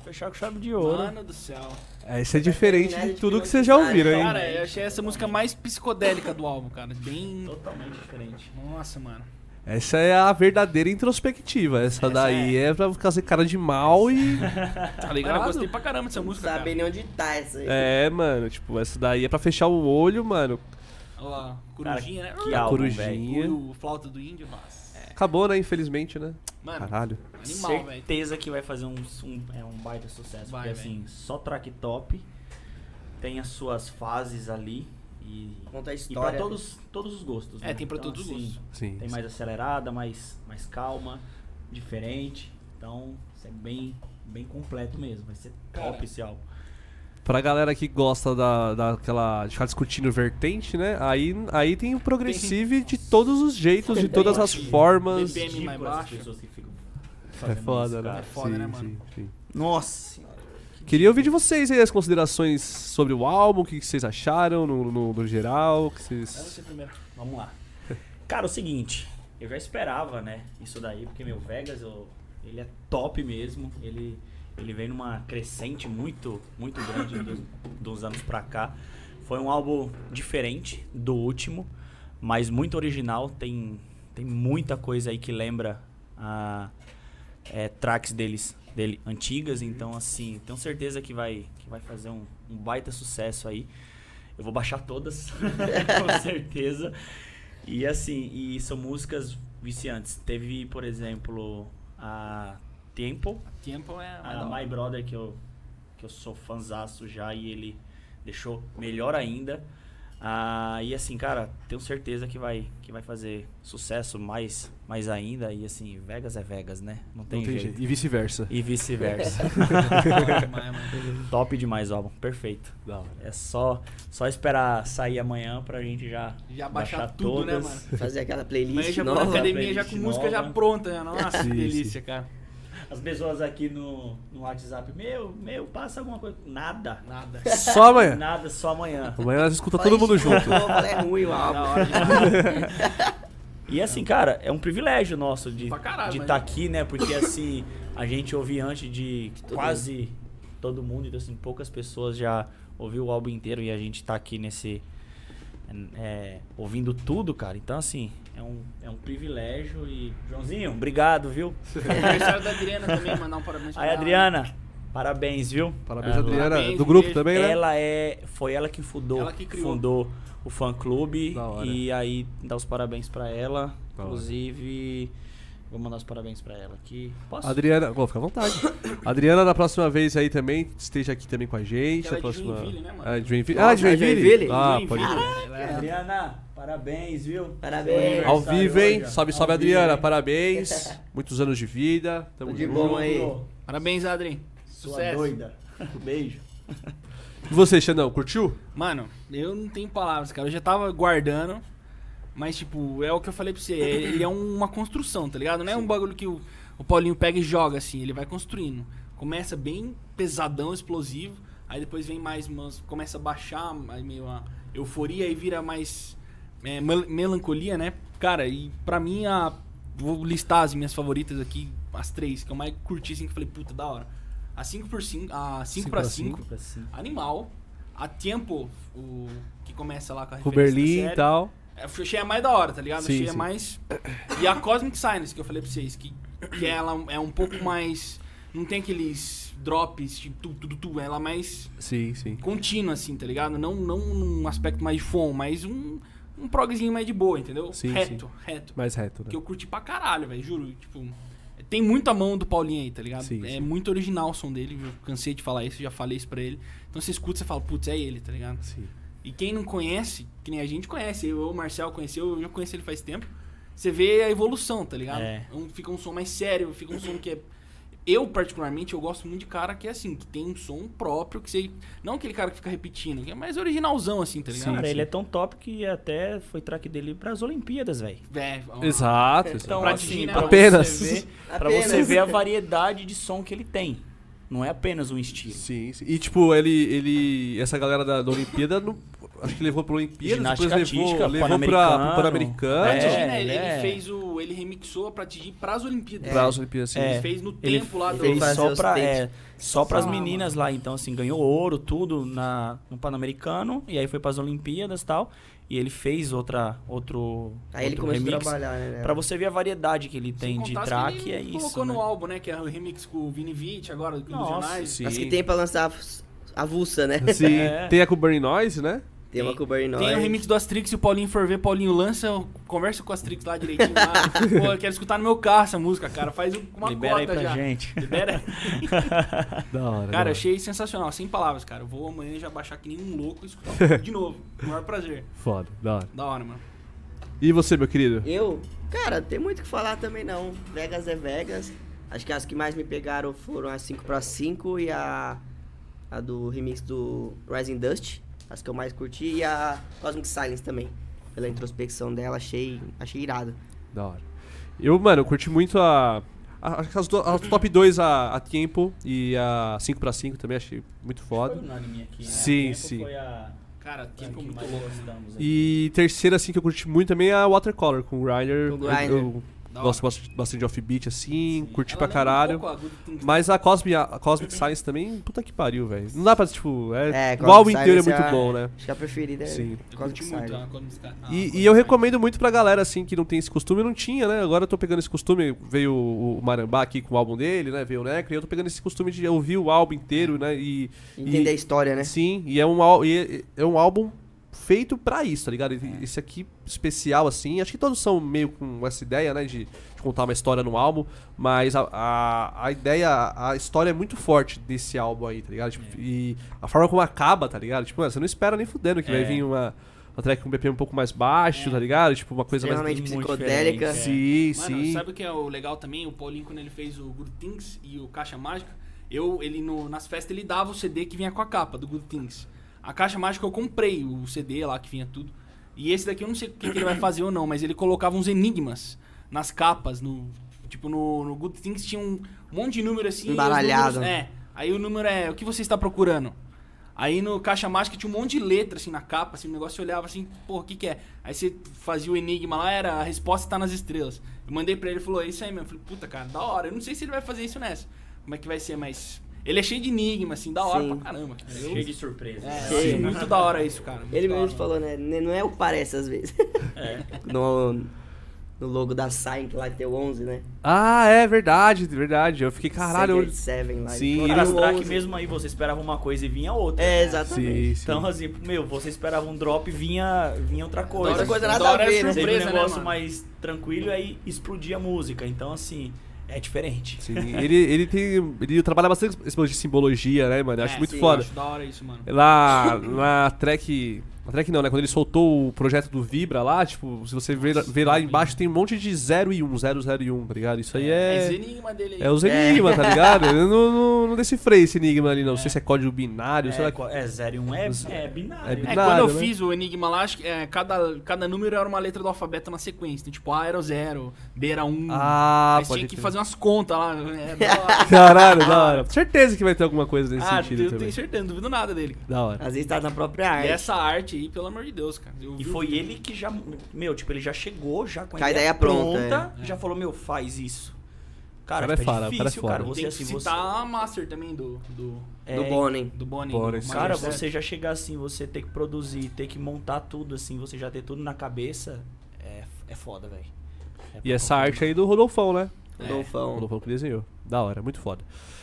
Speaker 4: Fechar com chave de ouro.
Speaker 3: Mano do céu.
Speaker 1: Isso é diferente de tudo que vocês já ouviram, hein?
Speaker 3: Cara, eu achei essa música mais psicodélica do álbum, cara. Bem...
Speaker 4: Totalmente diferente.
Speaker 3: Nossa, mano.
Speaker 1: Essa é a verdadeira introspectiva. Essa daí é pra fazer cara de mal e...
Speaker 3: Tá ligado? Eu gostei pra caramba dessa música,
Speaker 2: Não
Speaker 3: cara.
Speaker 2: sabe nem onde tá essa aí.
Speaker 1: Mano, tipo, essa daí é pra fechar o olho, mano.
Speaker 3: Olha lá, corujinha, né?
Speaker 4: Que álbum,
Speaker 1: Corujinha.
Speaker 3: O flauta do índio, nossa.
Speaker 1: Acabou, né? Infelizmente, né?
Speaker 3: Mano,
Speaker 1: Caralho.
Speaker 3: animal, velho.
Speaker 4: Certeza que vai fazer um baita sucesso.
Speaker 3: Vai,
Speaker 4: porque assim, só track top. Tem as suas fases ali. E,
Speaker 2: Conta a
Speaker 4: e
Speaker 2: história.
Speaker 4: pra todos os gostos.
Speaker 3: É,
Speaker 4: né?
Speaker 3: tem pra todos os gostos.
Speaker 1: Sim.
Speaker 4: Tem mais acelerada, mais calma, diferente. Então, isso é bem completo mesmo. Vai ser top esse álbum.
Speaker 1: Pra galera que gosta de ficar discutindo vertente, né? Aí tem o progressive de todos os jeitos, de todas as formas.
Speaker 3: BPM mais baixo.
Speaker 4: Pessoas que ficam
Speaker 1: É
Speaker 4: fazendo
Speaker 1: foda,
Speaker 4: isso,
Speaker 1: né?
Speaker 4: cara.
Speaker 3: É foda, né, mano?
Speaker 1: Sim.
Speaker 4: Nossa senhora.
Speaker 1: Queria ouvir de vocês aí as considerações sobre o álbum, o que vocês acharam no geral, o que vocês...
Speaker 3: Você primeiro.
Speaker 4: Vamos lá. Cara, o seguinte, eu já esperava, né, isso daí, porque meu Vegas, ele é top mesmo, ele vem numa crescente muito grande dos anos pra cá. Foi um álbum diferente do último, mas muito original, tem muita coisa aí que lembra tracks dele antigas, então assim, tenho certeza que vai fazer um baita sucesso aí. Eu vou baixar todas, com certeza. E assim, são músicas viciantes. Teve, por exemplo, a Tempo.
Speaker 3: Tempo é
Speaker 4: a My Brother, que eu sou fãzaço já, e ele deixou melhor ainda. E assim, cara, tenho certeza que vai fazer sucesso mais ainda. E assim, Vegas é Vegas, né? Não tem jeito.
Speaker 1: E vice-versa.
Speaker 4: E vice-versa. Top demais, álbum. Perfeito. É só esperar sair amanhã pra gente já
Speaker 3: baixar tudo,
Speaker 4: todas.
Speaker 3: né, mano?
Speaker 2: Fazer aquela playlist
Speaker 3: Mas já
Speaker 2: nova.
Speaker 3: na academia já com música já pronta, né? Nossa,
Speaker 1: Sim,
Speaker 3: que delícia,
Speaker 1: sim.
Speaker 3: cara.
Speaker 4: As pessoas aqui no WhatsApp, passa alguma coisa. Nada.
Speaker 1: Só amanhã.
Speaker 4: Nada, só amanhã.
Speaker 1: Amanhã nós escuta todo mundo junto.
Speaker 2: É ruim o álbum.
Speaker 4: E assim, cara, é um privilégio nosso de
Speaker 3: caralho,
Speaker 4: estar aqui, né? Porque assim, a gente ouve antes de quase todo mundo, então assim, poucas pessoas já ouviu o álbum inteiro e a gente tá aqui ouvindo tudo, cara. Então assim, é um privilégio. E Joãozinho, obrigado, viu?
Speaker 3: Aniversário da Adriana também, mandar um parabéns pra
Speaker 4: Aí,
Speaker 3: ela.
Speaker 4: Adriana, parabéns, viu?
Speaker 1: Parabéns, Adriana.
Speaker 3: parabéns,
Speaker 1: Do grupo
Speaker 3: beijo.
Speaker 1: também, né?
Speaker 4: Foi ela que fundou.
Speaker 3: Ela que criou.
Speaker 4: Fundou o fã clube.
Speaker 1: Da hora.
Speaker 4: E aí dá os parabéns pra ela.
Speaker 1: Da hora.
Speaker 4: Inclusive, vou mandar os parabéns pra ela aqui. Posso?
Speaker 1: Adriana, fica à vontade. Adriana, na próxima vez aí também, esteja aqui também com a gente.
Speaker 3: Ela é de
Speaker 1: próxima...
Speaker 3: Joinville, né, mano?
Speaker 1: É, de Joinville.
Speaker 2: Nossa,
Speaker 1: De Joinville?
Speaker 3: Joinville.
Speaker 1: Pode
Speaker 4: Adriana, parabéns, viu?
Speaker 2: Parabéns.
Speaker 1: Ao vivo, hein? Sobe,
Speaker 4: Ao vivo,
Speaker 1: Adriana.
Speaker 4: hein?
Speaker 1: Parabéns. Muitos anos de vida. Tamo
Speaker 2: Tudo de
Speaker 1: junto.
Speaker 2: bom aí.
Speaker 3: Parabéns, Adri.
Speaker 4: Sua
Speaker 3: Sucesso.
Speaker 4: doida. Beijo.
Speaker 1: E você, Xandão, curtiu?
Speaker 3: Mano, eu não tenho palavras, cara. Eu já tava guardando, mas, tipo, é o que eu falei pra você. Ele é uma construção, tá ligado? Não é um bagulho que o Paulinho pega e joga, assim. Ele vai construindo. Começa bem pesadão, explosivo. Aí depois vem mais, começa a baixar, aí meio uma euforia, aí vira mais melancolia, né? Cara, e pra mim, vou listar as minhas favoritas aqui, as 3, que eu mais curti, assim, que eu falei, puta, da hora. A 5x5, a 5x5, Animal. A Tempo, que começa lá com a
Speaker 1: O
Speaker 3: referência da
Speaker 1: Berlim
Speaker 3: série.
Speaker 1: e tal.
Speaker 3: Eu achei a mais da hora, tá ligado?
Speaker 1: Sim,
Speaker 3: Achei a
Speaker 1: sim.
Speaker 3: mais... E a Cosmic Silence, que eu falei pra vocês, que ela é um pouco mais... Não tem aqueles drops, tipo, ela é mais
Speaker 1: Sim, sim.
Speaker 3: contínua, assim, tá ligado? Não num aspecto mais de fom, mas um progzinho mais de boa, entendeu?
Speaker 1: Sim,
Speaker 3: reto.
Speaker 1: Mais reto, né?
Speaker 3: Que eu curti pra caralho, velho, juro. Tipo, tem muita mão do Paulinho aí, tá ligado?
Speaker 1: Sim,
Speaker 3: é
Speaker 1: sim.
Speaker 3: muito original o som dele, eu cansei de falar isso, já falei isso pra ele. Então você escuta e você fala, putz, é ele, tá ligado?
Speaker 1: Sim.
Speaker 3: E quem não conhece, que nem a gente conhece, o Marcel conheceu, eu já conheci ele faz tempo, você vê a evolução, tá ligado? Fica um som mais sério, fica um som que é... Eu, particularmente, eu gosto muito de cara que é assim, que tem um som próprio, que você... Não aquele cara que fica repetindo, que é mais originalzão, assim, tá ligado?
Speaker 4: Cara, ele é tão top que até foi track dele pras Olimpíadas, velho.
Speaker 1: Exato.
Speaker 4: Então,
Speaker 3: Pra
Speaker 4: assim,
Speaker 3: ti, né?
Speaker 4: pra
Speaker 1: Apenas.
Speaker 4: você ver a variedade de som que ele tem. Não é apenas um estilo.
Speaker 1: Sim, sim. E tipo, ele essa galera da Olimpíada, acho que levou pra Olimpíada, depois
Speaker 4: Ginástica artística,
Speaker 1: levou pro Pan-Americano.
Speaker 3: Imagina, ele fez ele remixou pra atingir pras Olimpíadas.
Speaker 1: Pras Olimpíadas, sim.
Speaker 3: Ele fez no
Speaker 4: ele
Speaker 3: tempo lá do...
Speaker 4: fez só
Speaker 2: os
Speaker 4: pra,
Speaker 2: takes.
Speaker 4: só pras
Speaker 3: Ah,
Speaker 4: meninas lá. Então, assim, ganhou ouro, tudo no Pan-Americano. E aí foi pras Olimpíadas e tal. E ele fez outro
Speaker 2: Aí ele
Speaker 4: outro
Speaker 2: começou a
Speaker 4: remix.
Speaker 2: trabalhar, né?
Speaker 4: Pra você ver a variedade que ele
Speaker 3: Sem
Speaker 4: tem de
Speaker 3: contar as
Speaker 4: track,
Speaker 3: que
Speaker 4: é
Speaker 3: ele
Speaker 4: isso.
Speaker 3: colocou
Speaker 4: né?
Speaker 3: no álbum, né? Que é o remix com o Vini Vici, agora, do Ilusionais.
Speaker 1: sim.
Speaker 2: As que tem pra lançar avulsa, né?
Speaker 1: Sim,
Speaker 4: É.
Speaker 1: tem a com o Burning Noise, né?
Speaker 2: Tem uma com o Burning
Speaker 3: Tem o
Speaker 2: Noise.
Speaker 3: remix do Astrix e o Paulinho for ver, Paulinho lança, eu converso com o Astrix lá direitinho. Lá. Pô, eu quero escutar no meu carro essa música, cara. Faz uma
Speaker 4: Libera aí
Speaker 3: cota
Speaker 4: pra
Speaker 3: já.
Speaker 4: gente.
Speaker 3: Libera.
Speaker 1: Da hora.
Speaker 3: Cara, achei sensacional, sem palavras, cara. Eu vou amanhã já baixar que nem um louco e escutar tudo de novo. Com o maior prazer.
Speaker 1: Foda, da hora.
Speaker 3: Da hora, mano.
Speaker 1: E você, meu querido?
Speaker 2: Eu? Cara, tem muito o que falar também não. Vegas é Vegas. Acho que as que mais me pegaram foram a 5x5 e a do remix do Rising Dust. As que eu mais curti. E a Cosmic Silence também. Pela introspecção dela, achei irado.
Speaker 1: Da hora. Eu, mano, eu curti muito acho que as top 2, a Tempo e a 5x5 também, achei muito foda.
Speaker 4: Foi unânime aqui, né?
Speaker 1: Sim,
Speaker 4: A Tempo
Speaker 1: sim.
Speaker 4: Foi a
Speaker 3: Cara, tempo
Speaker 4: que
Speaker 3: muito
Speaker 4: mais
Speaker 3: louco.
Speaker 4: gostamos aí.
Speaker 1: E terceira, assim, que eu curti muito também é a Watercolor, com o Grindr.
Speaker 2: Com o Grindr.
Speaker 1: Eu
Speaker 3: Da
Speaker 1: gosto bastante de offbeat, assim, curti
Speaker 3: Ela
Speaker 1: pra
Speaker 3: lembra um
Speaker 1: caralho.
Speaker 3: pouco a Good Things.
Speaker 1: Mas a Cosmic Science também, puta que pariu, velho. Não dá pra, tipo, o
Speaker 2: Cosmic
Speaker 1: álbum inteiro é
Speaker 2: Silence
Speaker 1: muito bom, né?
Speaker 2: Acho que a preferida é
Speaker 1: Sim.
Speaker 3: Eu
Speaker 2: Cosmic
Speaker 3: curti muito
Speaker 2: Silence.
Speaker 3: a Cosmic Sky.
Speaker 1: E eu recomendo muito pra galera, assim, que não tem esse costume. Eu não tinha, né? Agora eu tô pegando esse costume. Veio o Marambá aqui com o álbum dele, né? Veio o Necro. E eu tô pegando esse costume de ouvir o álbum inteiro, né?
Speaker 2: Entender a história, né?
Speaker 1: Sim, e é um álbum feito pra isso, tá ligado? Esse aqui, especial, assim. Acho que todos são meio com essa ideia, né? De contar uma história no álbum. Mas a ideia, a história é muito forte desse álbum aí, tá ligado? Tipo, e a forma como acaba, tá ligado? Tipo, mano, você não espera nem fudendo que vai vir uma track com um BPM um pouco mais baixo, tá ligado? Tipo, uma coisa mais...
Speaker 2: Extremamente
Speaker 4: muito
Speaker 2: psicodélica.
Speaker 1: Sim,
Speaker 3: Mano,
Speaker 1: sim.
Speaker 3: sabe o que é o legal também? O Paulinho, quando ele fez o Good Things e o Caixa Mágica, nas festas ele dava o CD que vinha com a capa do Good Things. A Caixa Mágica eu comprei o CD lá que vinha tudo. E esse daqui eu não sei o que ele vai fazer ou não, mas ele colocava uns enigmas nas capas, no Good Things tinha um monte de número assim.
Speaker 2: Embaralhado.
Speaker 3: Aí o número é, o que você está procurando? Aí no Caixa Mágica tinha um monte de letra assim na capa, assim, o negócio você olhava assim, porra, o que é? Aí você fazia o enigma lá, a resposta tá nas estrelas. Eu mandei pra ele, ele falou, é isso aí mesmo. Eu falei, puta, cara, da hora. Eu não sei se ele vai fazer isso nessa. Como é que vai ser, mas... Ele é cheio de enigma, assim, da hora
Speaker 2: Sim.
Speaker 3: pra caramba. Cara.
Speaker 4: cheio de surpresa.
Speaker 3: Eu achei muito da hora isso, cara. muito
Speaker 2: Ele
Speaker 3: da
Speaker 2: mesmo
Speaker 3: hora.
Speaker 2: falou, né? Não é o que parece às vezes. No logo da Sign, que lá tem o 11, né?
Speaker 1: Ah, é verdade. Eu fiquei, caralho...
Speaker 2: Secret Seven lá.
Speaker 1: Sim,
Speaker 2: Ele
Speaker 4: Cara, as
Speaker 2: falou
Speaker 4: track
Speaker 2: 11.
Speaker 4: mesmo aí, você esperava uma coisa e vinha outra.
Speaker 2: É, exatamente.
Speaker 1: Sim.
Speaker 4: Então, assim, você esperava um drop e vinha outra coisa.
Speaker 2: Outra coisa
Speaker 3: Da
Speaker 2: nada a
Speaker 3: hora é
Speaker 2: ver, né?
Speaker 4: Você viu um
Speaker 3: surpresa, né,
Speaker 4: negócio
Speaker 3: mano?
Speaker 4: mais tranquilo e aí explodia a música. Então, assim, é diferente.
Speaker 1: Sim, ele trabalha bastante esse negócio de simbologia, né, mano? Eu acho muito
Speaker 3: sim,
Speaker 1: foda.
Speaker 3: Acho da hora isso, mano.
Speaker 1: Lá na track... Na track não, né? Quando ele soltou o projeto do Vibra lá, tipo, se você ver lá embaixo, tem um monte de 0 e 1, 0, 0 e 1, tá ligado? Isso aí
Speaker 3: É os
Speaker 1: é...
Speaker 3: enigmas dele aí.
Speaker 1: É os enigmas, tá ligado? Eu não decifrei esse enigma ali, não. Não sei se é código binário, sei lá.
Speaker 4: 0 e 1 é binário.
Speaker 1: É
Speaker 4: né?
Speaker 1: binário.
Speaker 3: Quando eu
Speaker 1: né?
Speaker 3: fiz o enigma lá, acho que cada número era uma letra do alfabeto na sequência. Então, tipo, A era o 0, B era 1.
Speaker 1: Ah,
Speaker 3: Aí você
Speaker 1: pode
Speaker 3: tinha que
Speaker 1: crer.
Speaker 3: fazer umas contas lá. É, da hora.
Speaker 1: Caralho, da hora. Certeza que vai ter alguma coisa nesse
Speaker 3: Ah,
Speaker 1: sentido
Speaker 3: eu
Speaker 1: também.
Speaker 3: tenho certeza, não duvido nada dele.
Speaker 1: Da hora.
Speaker 2: Às vezes tá na própria arte.
Speaker 3: E essa arte aí, pelo amor de Deus, cara. Eu
Speaker 4: E
Speaker 3: vi
Speaker 4: foi ele que já, ele já chegou já com
Speaker 2: Com a ideia pronta,
Speaker 4: já falou, faz isso.
Speaker 1: Cara,
Speaker 4: Cara,
Speaker 1: é
Speaker 4: tipo,
Speaker 1: foda, o cara é
Speaker 4: difícil, cara.
Speaker 1: foda.
Speaker 4: Você,
Speaker 3: Tem
Speaker 4: assim,
Speaker 3: que
Speaker 4: você,
Speaker 3: citar a Master também do
Speaker 2: Bonnie.
Speaker 3: Bonnie.
Speaker 1: Bonnie,
Speaker 3: do
Speaker 4: cara,
Speaker 3: Master
Speaker 4: você já chegar assim, você ter que produzir, ter que montar tudo, assim, você já ter tudo na cabeça, é foda, velho.
Speaker 1: E essa arte aí do Rodolfão, né? O
Speaker 2: Rodolfão.
Speaker 1: Rodolfão que desenhou. Da hora, muito foda.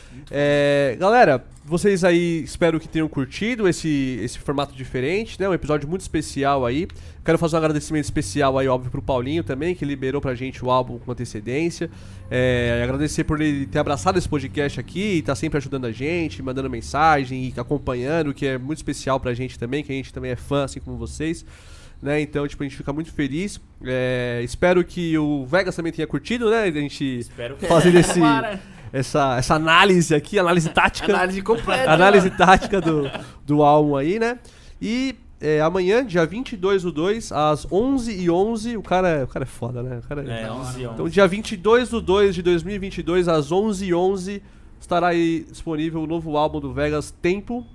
Speaker 1: Galera, vocês aí espero que tenham curtido esse formato diferente, né? Um episódio muito especial aí. Quero fazer um agradecimento especial aí, óbvio, pro Paulinho também, que liberou pra gente o álbum com antecedência. Agradecer por ele ter abraçado esse podcast aqui e tá sempre ajudando a gente, mandando mensagem e acompanhando, que é muito especial pra gente também, que a gente também é fã, assim como vocês. Né? Então, tipo, a gente fica muito feliz. Espero que o Vegas também tenha curtido, né? A gente fazendo essa análise aqui, análise tática.
Speaker 3: Análise completa.
Speaker 1: Análise tática do álbum aí, né? E amanhã, dia 22/2, às 11h11, o cara é foda, né? O cara
Speaker 4: 11h11.
Speaker 1: Então, dia 22/2 de 2022, às 11h11, estará aí disponível o novo álbum do Vegas, Tempo.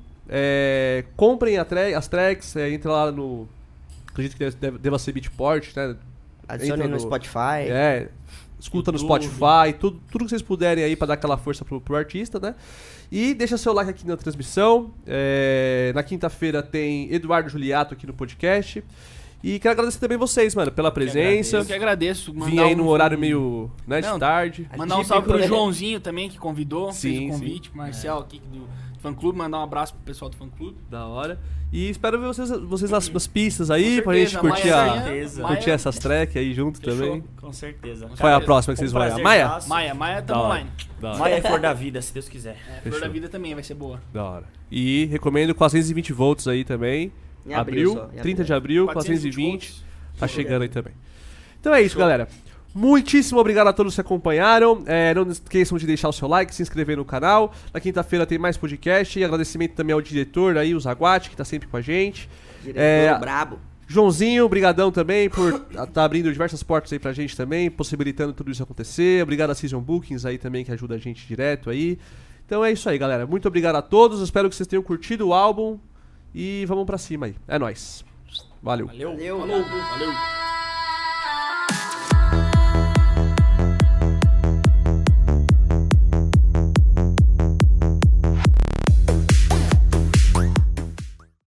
Speaker 1: Comprem as tracks, entra lá no... Acredito que deva ser Beatport, né?
Speaker 2: Adicione no Spotify.
Speaker 1: Escuta no Spotify, tudo que vocês puderem aí pra dar aquela força pro artista, né? E deixa seu like aqui na transmissão. Na quinta-feira tem Eduardo Juliato aqui no podcast. E quero agradecer também vocês, mano, pela presença.
Speaker 3: Eu que agradeço.
Speaker 1: Vim aí num horário meio, né, de tarde.
Speaker 3: Mandar um salve pro Joãozinho também, que convidou, fez o convite.
Speaker 1: Sim.
Speaker 3: Marcel aqui do fã-clube, mandar um abraço pro pessoal do fã-clube.
Speaker 1: Da hora. E espero ver vocês nas pistas aí, pra gente curtir essas tracks aí junto. Fechou. Também.
Speaker 4: Com certeza.
Speaker 1: Qual é a próxima que vocês vão olhar?
Speaker 3: Maia tá online.
Speaker 4: Maia é Flor da Vida, se Deus quiser.
Speaker 3: Flor da Vida também vai ser boa.
Speaker 1: Da hora. E recomendo 420 volts aí também.
Speaker 2: Em abril,
Speaker 1: 30 de abril, 420. Tá chegando aí também. Então é isso, galera. Muitíssimo obrigado a todos que acompanharam. Não esqueçam de deixar o seu like, se inscrever no canal. Na quinta-feira tem mais podcast. E agradecimento também ao diretor aí, o Zaguate, que tá sempre com a gente.
Speaker 2: Diretor brabo.
Speaker 1: Joãozinho, brigadão também por tá abrindo diversas portas aí pra gente também, possibilitando tudo isso acontecer. Obrigado a Season Bookings aí também, que ajuda a gente direto aí. Então é isso aí, galera. Muito obrigado a todos. Espero que vocês tenham curtido o álbum. E vamos pra cima aí. É nóis. Valeu.
Speaker 3: Valeu.